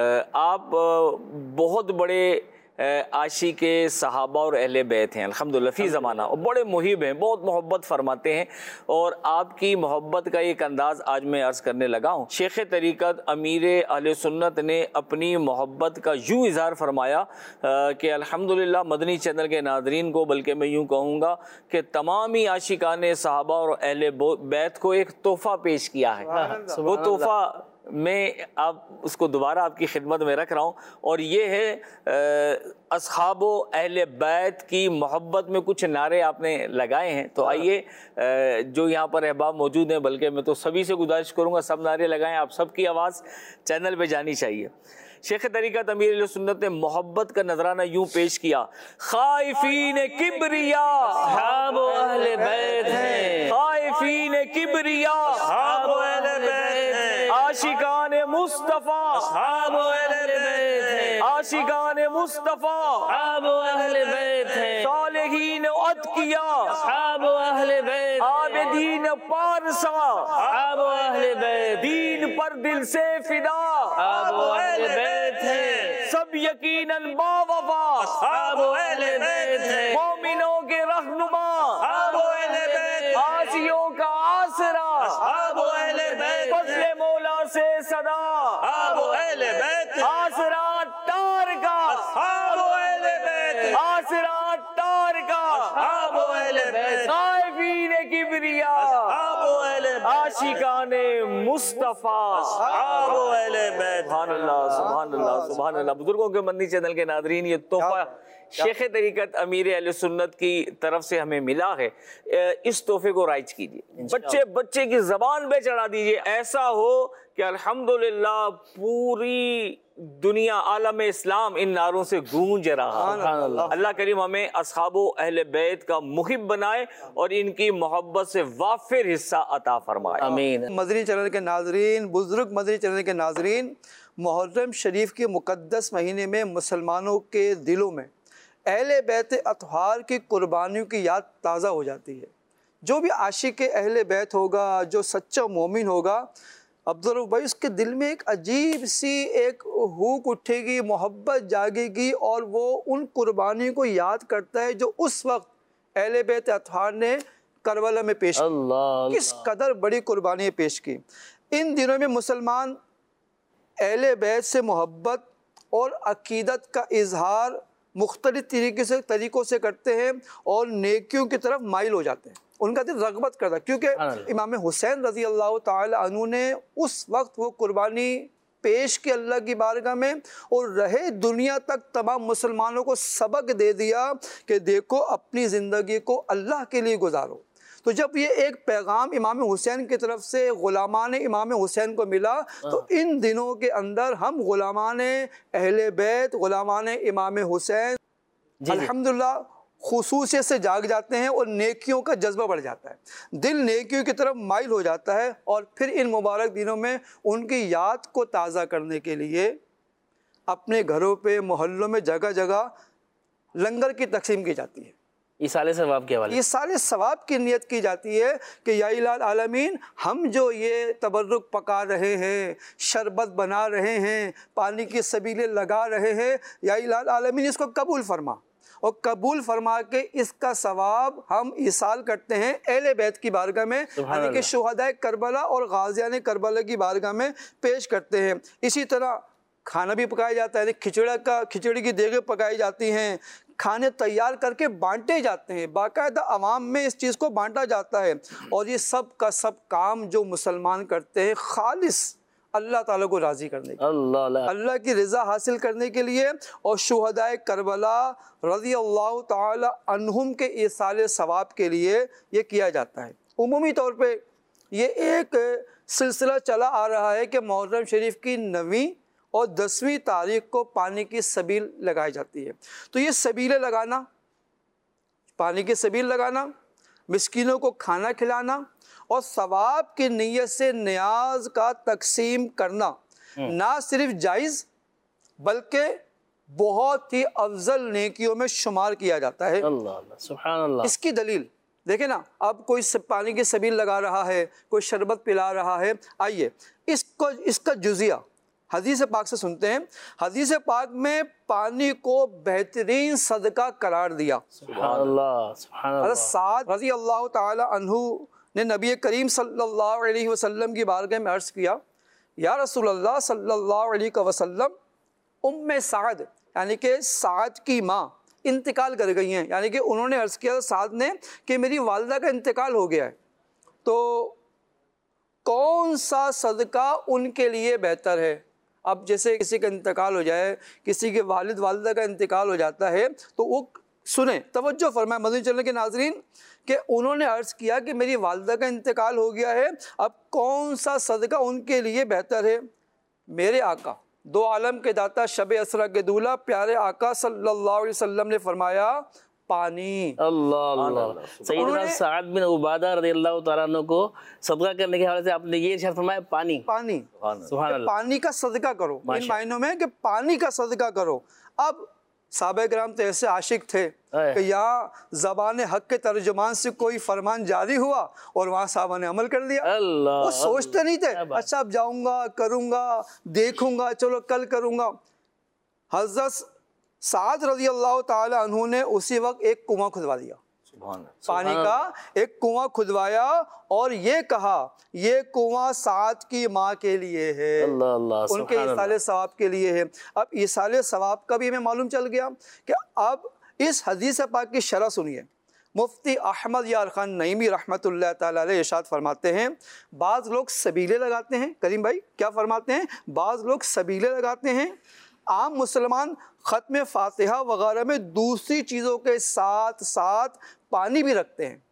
आप बहुत बड़े आशिक़े सहाबा और अहले बैत हैं अल्हम्दुलिल्लाह फ़ी ज़माना, और बड़े मुहिब हैं, बहुत मोहब्बत फरमाते हैं। और आपकी मोहब्बत का एक अंदाज़ आज मैं अर्ज़ करने लगा हूँ। शेख तरीक़त अमीर अहले सुन्नत ने अपनी मोहब्बत का यूँ इज़हार फरमाया कि अल्हम्दुलिल्लाह मदनी चैनल के नाज़रीन को, बल्कि मैं यूँ कहूँगा कि तमाम ही आशिकाने सहाबा और अहले बैत को एक तोहफ़ा पेश किया है। वो तोहफ़ा मैं आप उसको दोबारा आपकी खिदमत में रख रहा हूँ, और ये है अस्हाबो अहले बैत की मोहब्बत में कुछ नारे आपने लगाए हैं। तो आइए, जो यहाँ पर अहबाब मौजूद हैं, बल्कि मैं तो सभी से गुजारिश करूँगा सब नारे लगाएं, आप सबकी आवाज़ चैनल पे जानी चाहिए। शेख तरीक़त अमीर अहले सुन्नत ने मोहब्बत का नजराना यूँ पेश किया, खाइफीन किब्रिया अस्हाबो अहले बैत हैं, खाइफीन किब्रिया अस्हाबो अहले बैत हैं, आशिकाने मुस्तफ़ा अस्हाबो अहले बैत हैं, आशिकाने मुस्तफ़ा अस्हाबो अहले बैत हैं, सालिहीन अतकिया अस्हाबो अहले बैत, आबिदीन पारसा अस्हाबो अहले बैत, दीन पर दिल से फिदा अस्हाबो अहले बैत हैं, सब यकीनन बावफा अस्हाबो अहले बैत हैं, मोमिनों के रहनुमा अस्हाबो अहले बैत, आसियों का आसरा अस्हाबो अहले बैत, फज़ले मौला से सदा अस्हाबो अहले बैत, आसरा तार का आशिकाने मुस्तफ़ा अस्हाब व अहले बैत। सुभान अल्लाह सुभान अल्लाह सुभान अल्लाह। बुजुर्गों के मदनी चैनल के नादरीन, ये तोहफा शेख तरीक़त अमीर अहले सुन्नत की तरफ से हमें मिला है। इस तोहफे को राइज कीजिए, बच्चे बच्चे की ज़बान पे चढ़ा दीजिए। ऐसा हो कि अल्हम्दुलिल्लाह पूरी दुनिया आलम इस्लाम इन नारों से गूंज रहा। अल्लाह करीम हमें अस्हाबो अहले बैत का मुहिब बनाए और इनकी मोहब्बत से वाफिर हिस्सा अता फरमाए। आमीन। मदनी चैनल के नाजरीन, बुजुर्ग मदनी चैनल के नाजरीन, मुहर्रम शरीफ के मुक़द्दस महीने में मुसलमानों के दिलों में अहले बैत अतहार की कुर्बानियों की याद ताज़ा हो जाती है। जो भी आशिक अहले बैत होगा, जो सच्चा मोमिन होगा, अब्दुल भाई, उसके दिल में एक अजीब सी एक हुक उठेगी, मोहब्बत जागेगी और वो उन कुर्बानियों को याद करता है जो उस वक्त अहले बैत अतहार ने करबला में पेश की। किस कदर बड़ी कुर्बानी पेश की। इन दिनों में मुसलमान अहले बैत से मोहब्बत और अकीदत का इजहार मुख्तलिफ तरीके से तरीक़ों से करते हैं और नेकियों की तरफ माइल हो जाते हैं। उनका दिल रग़बत करता है, क्योंकि इमाम हुसैन रज़ी अल्लाह ताला अन्हु ने उस वक्त वो कुर्बानी पेश की अल्लाह की बारगाह में और रहे दुनिया तक तमाम मुसलमानों को सबक दे दिया कि देखो अपनी ज़िंदगी को अल्लाह के लिए गुजारो। तो जब ये एक पैगाम इमाम हुसैन की तरफ से ग़ुलामान इमाम हुसैन को मिला, तो इन दिनों के अंदर हम ग़ुलामान अहले बैत, ग़ुलामान इमाम हुसैन अल्हम्दुलिल्लाह खुसूसियत से जाग जाते हैं और नेकियों का जज्बा बढ़ जाता है। दिल नेकियों की तरफ माइल हो जाता है और फिर इन मुबारक दिनों में उनकी याद को ताज़ा करने के लिए अपने घरों पे, मोहल्लों में जगह जगह लंगर की तकसीम की जाती है। इसाले सवाब के हवाले, ये सारे सवाब की नियत की जाती है कि या इलाही आलमीन, हम जो ये तबर्रुक पका रहे हैं, शरबत बना रहे हैं, पानी की सबीलें लगा रहे हैं, या इलाही आलमीन इसको कबूल फरमा और कबूल फरमा के इसका सवाब हम इसाल करते हैं अहले बैत की बारगाह में, यानी कि शुहदाए करबला और गाज़ियान करबला की बारगाह में पेश करते हैं। इसी तरह खाना भी पकाया जाता है, खिचड़ा का खिचड़ी की देगें पकाई जाती हैं, खाने तैयार करके बांटे जाते हैं, बाकायदा आवाम में इस चीज़ को बांटा जाता है। और ये सब का सब काम जो मुसलमान करते हैं खालिस अल्लाह ताला को राज़ी करने के लिए, अल्लाह की रज़ा हासिल करने के लिए और शुहदाए करबला रज़ी अल्लाह ताला अन्हुम के इसाले सवाब के लिए ये किया जाता है। उमूमी तौर पे ये एक सिलसिला चला आ रहा है कि मुहर्रम शरीफ की नवीं और दसवीं तारीख को पानी की सबील लगाई जाती है। तो ये सबीलें लगाना, पानी की सबील लगाना, मिस्कीनों को खाना खिलाना और सवाब की नीयत से नियाज का तकसीम करना ना सिर्फ जायज़ बल्कि बहुत ही अफजल नेकियों में शुमार किया जाता है। अल्लाह सुभान अल्लाह। इसकी दलील देखें ना, अब कोई पानी की सबील लगा रहा है, कोई शरबत पिला रहा है, आइए इसको इसका जुजिया हदीस पाक से सुनते हैं। हदीस पाक में पानी को बेहतरीन सदका करार दिया। सुभान अल्लाह सुभान अल्लाह। साद रज़ी अल्लाह ताला अन्हु ने नबी करीम सल्लल्लाहु अलैहि वसल्लम की बारगाह में अर्ज़ किया, या रसूल अल्लाह सल्लल्लाहु अलैहि वसल्लम, उम्मे साद यानी कि साद की माँ इंतकाल कर गई हैं, यानी कि उन्होंने अर्ज़ किया साद ने कि मेरी वालिदा का इंतकाल हो गया है, तो कौन सा सदका उनके लिए बेहतर है। अब जैसे किसी का इंतकाल हो जाए, किसी के वालिद वालिदा का इंतकाल हो जाता है, तो वो सुने, तवज्जो फरमाए मदनी चैनल के नाजरीन, कि उन्होंने अर्ज़ किया कि मेरी वालिदा का इंतकाल हो गया है, अब कौन सा सदका उनके लिए बेहतर है। मेरे आका दो आलम के दाता शब असरा के दूल्हा प्यारे आका सल्लल्लाहु अलैहि वसल्लम ने फरमाया, पानी। अल्लाह अल्लाह। सैयदना साद बिन उबादा रज़ियल्लाहु तआला अन्हु को सदका करने के हवाले से आपने ये इरशाद फरमाया, पानी पानी सुभान अल्लाह, पानी का सदका करो, इन मायनों में कि पानी का सदका करो। अब साहबे किराम तो ऐसे आशिक थे कि यहाँ ज़बान हक के तर्जुमान से कोई फरमान जारी हुआ और वहाँ साहबा ने अमल कर लिया। अल्लाह, वो सोचते नहीं थे अच्छा अब जाऊँगा, करूँगा, देखूँगा, चलो कल करूँगा। हज़रत साद रज़ी अल्लाह ताला अन्हु ने उसी वक्त एक कुआं खुदवा दिया, पानी का एक कुआं खुदवाया और ये कहा ये कुआं साद की माँ के लिए है, अल्लाह अल्लाह, उनके इसाले सवाब के लिए है। अब इसाले सवाब का भी हमें मालूम चल गया कि अब इस हदीस पाक की शरह सुनिए। मुफ्ती अहमद यार खान नईमी रहमतुल्लाह ताला अलैह इरशाद फरमाते हैं, बाज़ लोग सबीले लगाते हैं। करीम भाई क्या फरमाते हैं? बाज़ लोग सबीले लगाते हैं। आम मुसलमान ख़त्म फातिहा वगैरह में दूसरी चीज़ों के साथ साथ पानी भी रखते हैं।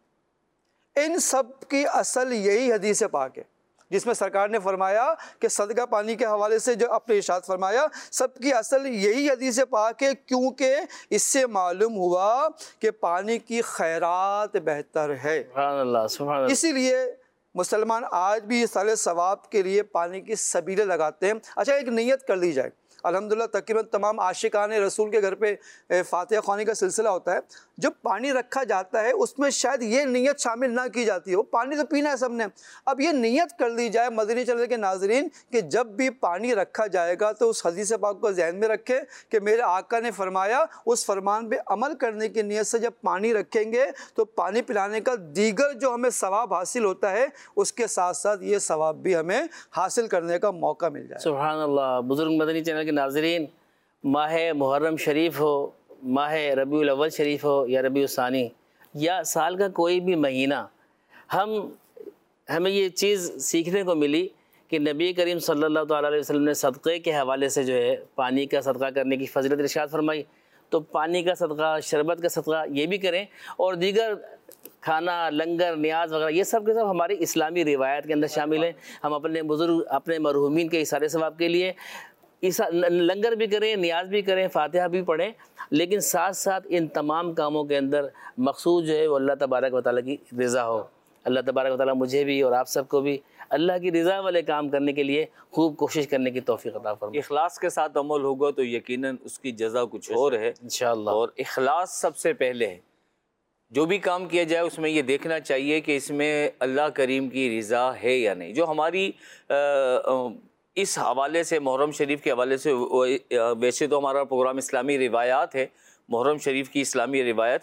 इन सब की असल यही हदीस पाक है जिसमें सरकार ने फरमाया कि सदका पानी के हवाले से जो अपने इरशाद फरमाया, सबकी असल यही हदीस पाक है, क्योंकि इससे मालूम हुआ कि पानी की खैरात बेहतर है। सुभान अल्लाह, सुभान अल्लाह। इसीलिए मुसलमान आज भी इस साले सवाब के लिए पानी की सबीलें लगाते हैं। अच्छा, एक नीयत कर ली जाए। अल्हम्दुलिल्लाह तकरीबन तमाम आशिकान रसूल के घर पे फातिहा ख़्वानी का सिलसिला होता है। जब पानी रखा जाता है उसमें शायद ये नीयत शामिल ना की जाती हो, पानी तो पीना है सबने। अब ये नीयत कर ली जाए मदनी चैनल के नाजरीन कि जब भी पानी रखा जाएगा तो उस हदीस पाक को जहन में रखें कि मेरे आका ने फरमाया, उस फरमान पे अमल करने की नीयत से जब पानी रखेंगे तो पानी पिलाने का दीगर जो हमें सवाब हासिल होता है उसके साथ साथ ये सवाब भी हमें हासिल करने का मौका मिल जाए। सुभान अल्लाह। बुज़ुर्ग मदनी चैनल के नाजरीन, माह मुहर्रम शरीफ हो, माह रबीउल अव्वल शरीफ हो या रबीउल सानी या साल का कोई भी महीना, हम हमें ये चीज़ सीखने को मिली कि नबी करीम सल्लल्लाहु अलैहि वसल्लम ने सदक़े के हवाले से जो है पानी का सदका करने की फजीलत इरशाद फरमाई। तो पानी का सदका, शरबत का सदका ये भी करें, और दीगर खाना, लंगर, न्याज वगैरह ये सब के सब हमारी इस्लामी रिवायत के अंदर शामिल हैं। हम अपने बुज़ुर्ग, अपने मरहूमीन के इशारे सवाब के लिए इस लंगर भी करें, नियाज भी करें, फातिहा भी पढ़ें, लेकिन साथ साथ इन तमाम कामों के अंदर मकसूद जो है वो अल्लाह तबारक व तआला की रज़ा हो। अल्लाह तबारक व तआला मुझे भी और आप सबको भी अल्लाह की रज़ा वाले काम करने के लिए खूब कोशिश करने की तौफीक अता फरमाए। इखलास के साथ अमल होगा तो यकीनन उसकी जज़ा कुछ और है इंशाअल्लाह। और इखलास सबसे पहले है। जो भी काम किया जाए उसमें ये देखना चाहिए कि इसमें अल्लाह करीम की रज़ा है या नहीं। जो हमारी आ, आ, इस हवाले से, मुहर्रम शरीफ के हवाले से, वैसे तो हमारा प्रोग्राम इस्लामी रिवायात है, मुहर्रम शरीफ की इस्लामी रिवायत,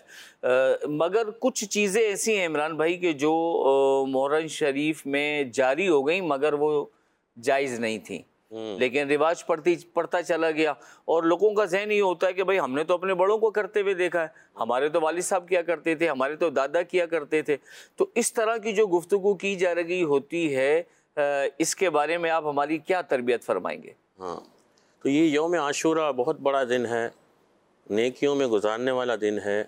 मगर कुछ चीज़ें ऐसी हैं इमरान भाई कि जो मुहर्रम शरीफ में जारी हो गई मगर वो जायज़ नहीं थी, लेकिन रिवाज पढ़ती पढ़ता चला गया और लोगों का जहन ये होता है कि भाई हमने तो अपने बड़ों को करते हुए देखा है, हमारे तो वालिद साहब किया करते थे, हमारे तो दादा किया करते थे। तो इस तरह की जो गुफ्तगू की जा रही होती है, इसके बारे में आप हमारी क्या तरबियत फरमाएंगे? हाँ, तो ये यौम आशूरा बहुत बड़ा दिन है, नेकियों में गुजारने वाला दिन है।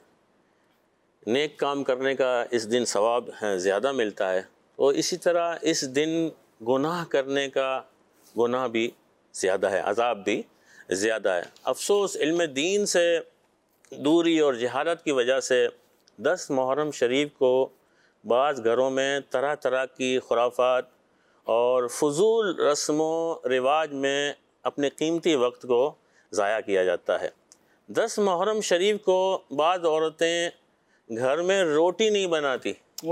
नेक काम करने का इस दिन सवाब ज़्यादा मिलता है, और इसी तरह इस दिन गुनाह करने का गुनाह भी ज़्यादा है, अज़ाब भी ज़्यादा है। अफसोस इल्म दीन से दूरी और जहालत की वजह से दस मुहर्रम शरीफ को बाज़ घरों में तरह तरह की खुराफात और फजूल रस्मों रिवाज में अपने कीमती वक्त को ज़ाया किया जाता है। दस मुहर्रम शरीफ को बाज़ औरतें घर में रोटी नहीं बनाती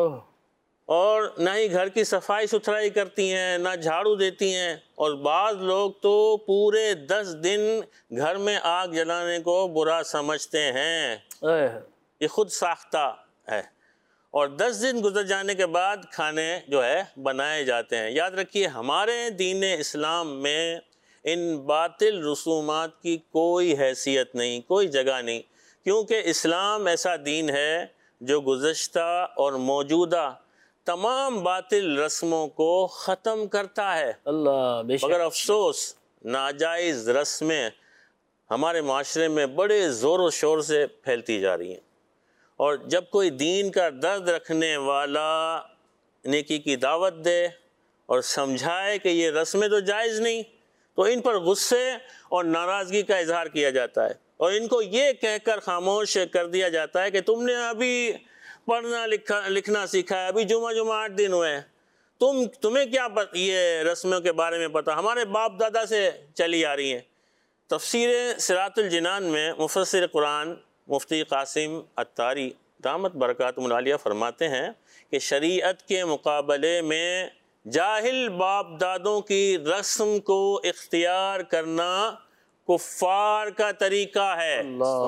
और ना ही घर की सफाई सुथराई करती हैं, ना झाड़ू देती हैं, और बाज़ लोग तो पूरे दस दिन घर में आग जलाने को बुरा समझते हैं। ये खुद साख्ता है, और दस दिन गुजर जाने के बाद खाने जो है बनाए जाते हैं। याद रखिए, हमारे दीन इस्लाम में इन बातिल रसूमात की कोई हैसियत नहीं, कोई जगह नहीं, क्योंकि इस्लाम ऐसा दीन है जो गुज़श्ता और मौजूदा तमाम बातिल रस्मों को ख़त्म करता है। अल्लाह बेशक। मगर अफसोस, नाजायज़ रस्में हमारे माशरे में बड़े ज़ोर व शोर से फैलती जा रही हैं, और जब कोई दीन का दर्द रखने वाला नेकी की दावत दे और समझाए कि ये रस्में तो जायज़ नहीं, तो इन पर गुस्से और नाराज़गी का इजहार किया जाता है, और इनको ये कहकर खामोश कर दिया जाता है कि तुमने अभी पढ़ना लिखा लिखना सीखा है, अभी जुमा जुमा आठ दिन हुए हैं, तुम तुम्हें क्या पता ये रस्मों के बारे में पता, हमारे बाप दादा से चली आ रही हैं। तफसीर सिरातुल जिनान में मुफस्सिर कुरान मुफ्ती कासिम अत्तारी दामत बरकातुहुल आलिया फरमाते हैं कि शरीयत के मुकाबले में जाहिल बाप दादों की रस्म को इख्तियार करना कुफ्फार का तरीका है।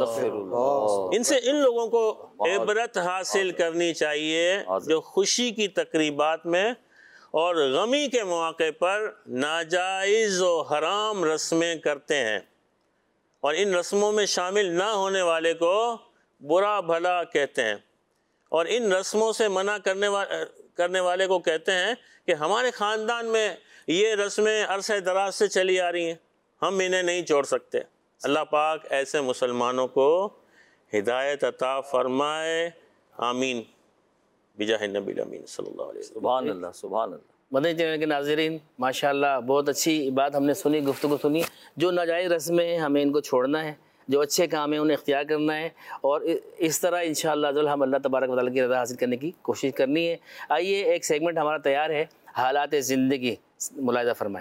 इनसे इन लोगों को इबरत हासिल करनी चाहिए जो खुशी की तकरीबात में और गमी के मौके पर नाजायज़ और हराम रस्में करते हैं, और इन रस्मों में शामिल ना होने वाले को बुरा भला कहते हैं। और इन रस्मों से मना करने वा करने वाले को कहते हैं कि हमारे ख़ानदान में ये रस्में अरसे दराज से चली आ रही हैं, हम इन्हें नहीं छोड़ सकते। अल्लाह पाक ऐसे मुसलमानों को हिदायत अता फरमाए, आमीन बिजाह नबी अमीन सल्लल्लाहु अलैहि वसल्लम। सुभान अल्लाह, सुभान अल्लाह। मदनी चैनल के नाज़रीन, माशाअल्लाह बहुत अच्छी बात हमने सुनी, गुफ्तगू सुनी। जो नाजायज़ रस्में हैं हमें इनको छोड़ना है, जो अच्छे काम हैं उन्हें इख्तियार करना है, और इस तरह इंशाअल्लाह हम अल्लाह तबारक व तआला की रज़ा हासिल करने की कोशिश करनी है। आइए एक सेगमेंट हमारा तैयार है, हालात ज़िंदगी, मुलाहिज़ा फरमाएँ।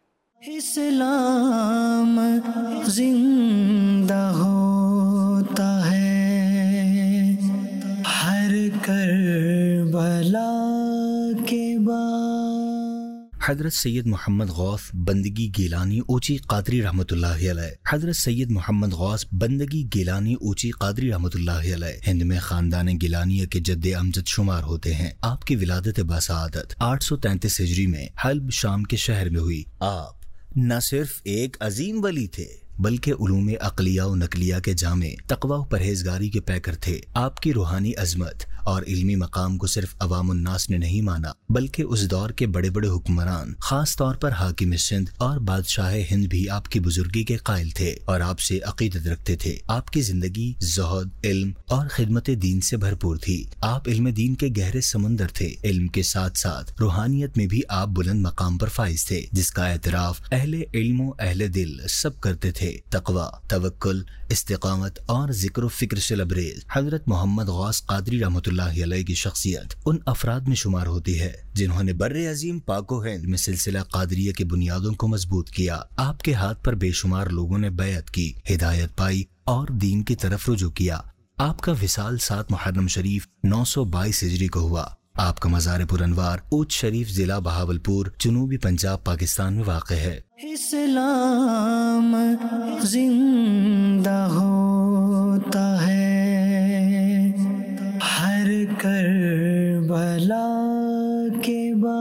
इस्लाम जिंदा होता है हर करबला के बाद। हज़रत सैयद मोहम्मद गौस बंदगी गिलानी ऊंची कादरी रहमतुल्लाहि अलैह। हज़रत सैयद मोहम्मद गौस बंदगी गिलानी ऊंची कादरी रहमतुल्लाहि अलैह हिंद में खानदान गिलानिया के जद्दे अमजद शुमार होते हैं। आपकी विलादत बासादत आठ सौ तैंतीस हिजरी में हल्ब शाम के शहर में हुई। आप न सिर्फ एक अजीम वली थे बल्कि उलूम अक़लिया व नकलिया के जामे तक़वा व परहेजगारी के पैकर थे। आपकी रूहानी अजमत और इल्मी मकाम को सिर्फ अवामुन्नास ने नहीं माना बल्कि उस दौर के बड़े बड़े हुक्मरान, खास तौर पर हाकिम सिंध और बादशाह हिंद भी आपकी बुजुर्गी के कायल थे और आपसे अकीदत रखते थे। आपकी जिंदगी ज़ुहद, इल्म और खिदमत दीन से भरपूर थी। आप इल्म दीन के गहरे समंदर थे। इल्म के साथ साथ रूहानियत में भी आप बुलंद मकाम पर फाइज थे, जिसका एतराफ अहले इल्म व अहले दिल सब करते थे। तक़वा, तवक्कुल, इस्तिकामत और जिक्र फिक्र से लबरेज हजरत मोहम्मद गौस कादरी रहमतुल्लाहि अलैह की शख्सियत उन अफराद में शुमार होती है जिन्होंने बर्रे अजीम पाको हिंद में सिलसिला कादरिया की बुनियादों को मजबूत किया। आपके हाथ पर बेशुमार लोगों ने बैअत की, हिदायत पाई और दीन की तरफ रुजू किया। आपका विसाल सात मुहर्रम शरीफ नौ सौ बाईस हिजरी को हुआ। आपका मज़ार पुरनवार ऊच शरीफ जिला बहावलपुर जनूबी पंजाब पाकिस्तान में वाक़ है। इस्लाम जिंदा होता है हर करबला के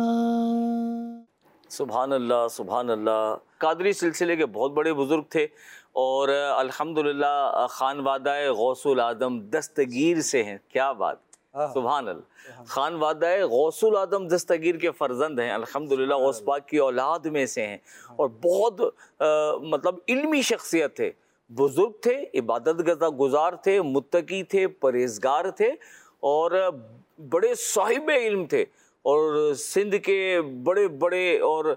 बाद। सुभान अल्लाह, सुभान अल्लाह। कादरी सिलसिले के बहुत बड़े बुज़ुर्ग थे और अल्हम्दुलिल्लाह खानवादाए गौसुल आदम दस्तगीर से हैं। क्या बात, सुभान अल्लाह। खानवादाए गौसुल आदम दस्तगीर के फ़र्जंद हैं, अल्हम्दुलिल्लाह गौस पाक की औलाद में से हैं और बहुत आ, मतलब इल्मी शख्सियत थे, बुज़ुर्ग थे, इबादत गुज़ार थे, मुत्तकी थे, परहेज़गार थे और बड़े साहिब इल्म थे और सिंध के बड़े बड़े और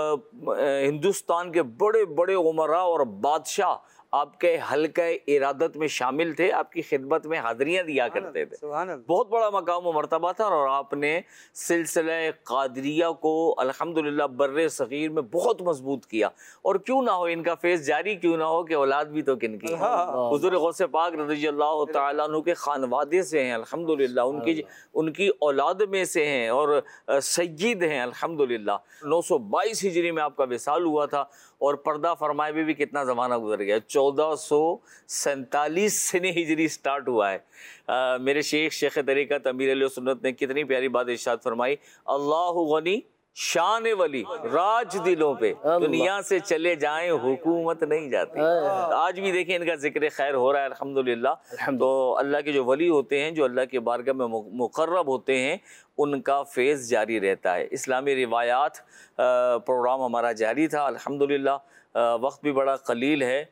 हिंदुस्तान के बड़े बड़े उमरा और बादशाह आपके हल्का इरादत में शामिल थे, आपकी खिदमत में हाज़रियाँ दिया करते थे। बहुत बड़ा मकाम व मर्तबा था और आपने सिलसिला कादरिया को अल्हम्दुलिल्लाह बर्रे सग़ीर में बहुत मजबूत किया। और क्यों ना हो, इनका फेज़ जारी क्यों ना हो कि औलाद भी तो किनकी है, हुज़ूर गौसे पाक रज़ियल्लाहु तआला अन्हु के खानवादे से हैं अल्हम्दुलिल्लाह, उनकी उनकी औलाद में से हैं और सय्यद हैं अल्हम्दुलिल्लाह। नौ सौ बाईस हिजरी में आपका विसाल हुआ था और पर्दा फरमाए भी, भी कितना ज़माना गुजर गया, चौदह सौ सैंतालीस सने हिजरी स्टार्ट हुआ है। आ, मेरे शेख शेख तरीक़त अमीर अहले सुन्नत ने कितनी प्यारी बात इरशाद फरमाई, अल्लाहु गनी शान वली राज दिलों पे, दुनिया से चले जाएं हुकूमत नहीं जाती। आज भी देखें इनका जिक्र खैर हो रहा है अल्हम्दुलिल्लाह। तो अल्लाह के जो वली होते हैं, जो अल्लाह के बारगाह में मुकर्रब होते हैं, उनका फेज़ जारी रहता है। इस्लामी रिवायात प्रोग्राम हमारा जारी था अल्हम्दुलिल्लाह। वक्त भी बड़ा कलील है,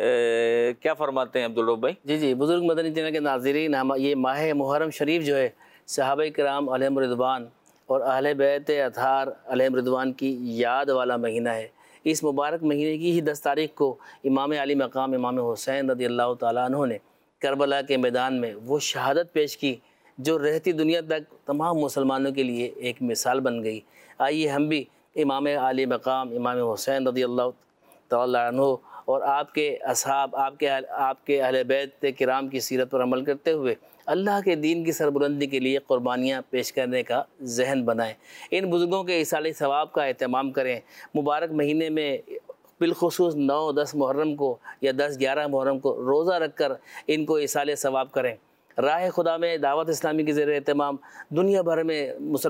ए, क्या फरमाते हैं अब्दुल रऊफ भाई? जी जी, बुज़ुर्ग मदनी चैनल के नाज़रीन, हम ये माह मुहर्रम शरीफ जो है सहाबाए किराम अलैहिम रिज़वान और अहले बैत अतहार अलैहिम रिज़वान की याद वाला महीना है। इस मुबारक महीने की ही दस तारीख़ को इमाम अली मकाम इमाम हुसैन रज़ियल्लाहु तआला अन्हु ने करबला के मैदान में वो शहादत पेश की जो रहती दुनिया तक तमाम मुसलमानों के लिए एक मिसाल बन गई। आइए हम भी इमाम अली मकाम इमाम हुसैन रज़ियल्लाहु तआला अन्हु और आपके असहाब, आपके आपके अहले बैत किराम की सीरत पर अमल करते हुए अल्लाह के दीन की सरबुलंदी के लिए क़ुरबानियाँ पेश करने का जहन बनाएं। इन बुज़ुर्गों के इसाले सवाब का एहतमाम करें। मुबारक महीने में बिलखुसूस नौ दस मुहर्रम को या दस ग्यारह मुहर्रम को रोज़ा रख कर इनको इसाले सवाब करें। राह खुदा में दावत इस्लामी के ज़रिए एहतमाम दुनिया भर में मुसलमान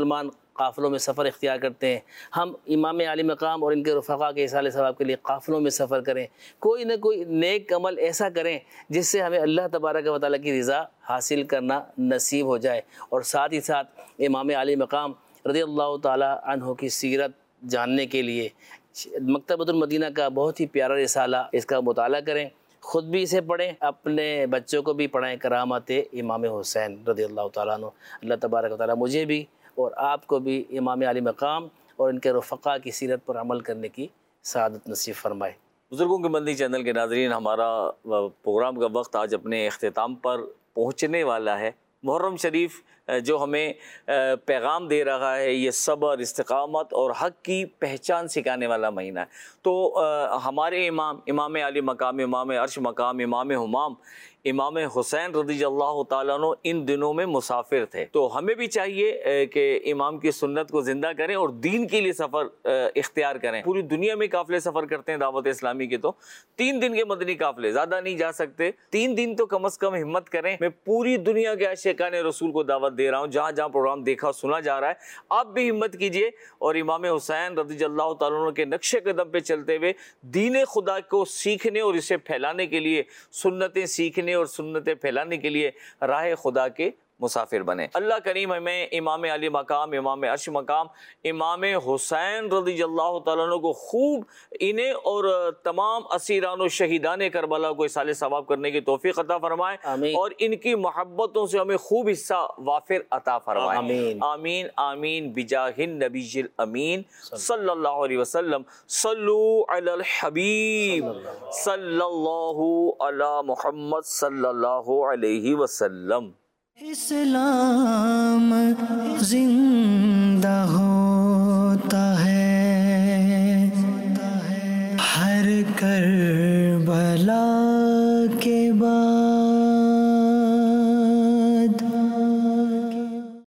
काफ़िलों में सफ़र इख्तियार करते हैं, हम इमाम आली मकाम और इनके रफ़क़ा के इसाले सवाब के लिए काफ़िलों में सफ़र करें, कोई ना कोई नेक अमल ऐसा करें जिससे हमें अल्लाह तबारक व तआला की रज़ा हासिल करना नसीब हो जाए। और साथ ही साथ इमाम आली मकाम रज़ियल्लाहु ताला अन्हु की सीरत जानने के लिए मकतबतुल मदीना का बहुत ही प्यारा रिसाला, इसका मुताला करें, ख़ुद भी इसे पढ़ें, अपने बच्चों को भी पढ़ाएं। करामत इमाम हुसैन रज़ियल्लाहु ताला अन्हु। अल्लाह तबारक व तआला मुझे भी और आपको भी इमाम आली मकाम और इनके रफ़क़ा की सीरत पर अमल करने की सआदत नसीब फरमाए। बुज़ुर्गों के मंदी चैनल के नाज़रीन, हमारा प्रोग्राम का वक्त आज अपने अख्तिताम पर पहुँचने वाला है। मुहर्रम शरीफ जो हमें पैगाम दे रहा है, ये सब्र, इस्तिक़ामत और हक़ की पहचान सिखाने वाला महीना है। तो हमारे इमाम इमाम आली मकाम, इमाम अर्श मकाम, इमाम हुमाम, इमाम हुसैन रज़ियल्लाहु ताला अन्हु इन दिनों में मुसाफिर थे। तो हमें भी चाहिए कि इमाम की सुन्नत को ज़िंदा करें और दीन के लिए सफ़र इख्तियार करें। पूरी दुनिया में काफ़िले सफ़र करते हैं दावत इस्लामी के, तो तीन दिन के मदनी काफ़िले, ज़्यादा नहीं जा सकते, तीन दिन तो कम अज़ कम हिम्मत करें। मैं पूरी दुनिया के आशिकान रसूल को दावत दे रहा हूँ, जहाँ जहाँ प्रोग्राम देखा सुना जा रहा है, आप भी हिम्मत कीजिए और इमाम हुसैन रज़ियल्लाहु ताला अन्हु के नक्शे कदम पे चलते हुए दीन खुदा को सीखने और इसे फैलाने के लिए, सुन्नतें सीखने और सुन्नतें फैलाने के लिए राह खुदा के मुसाफिर बने। अल्लाह करीम हमें इमाम अली मकाम, इमाम अर्श मकाम, इमाम हुसैन रज़ियल्लाहु ताला अन्हु को खूब, इन्हें और तमाम असीरान और शहीदान करबला को इसाले सवाब करने की तौफीक अता फरमाए और इनकी मोहब्बतों से हमें खूब हिस्सा वाफिर अता फरमाए। आमीन आमीन आमीन बिजाहिन नबीजिल अमीन सल्लल्लाहु अलैहि वसल्लम। सल्लु अलल हबीब सल्लल्लाहु अला मुहम्मद सल्लल्लाहु अलैहि वसल्लम। इस्लाम जिंदा होता है हर करबला के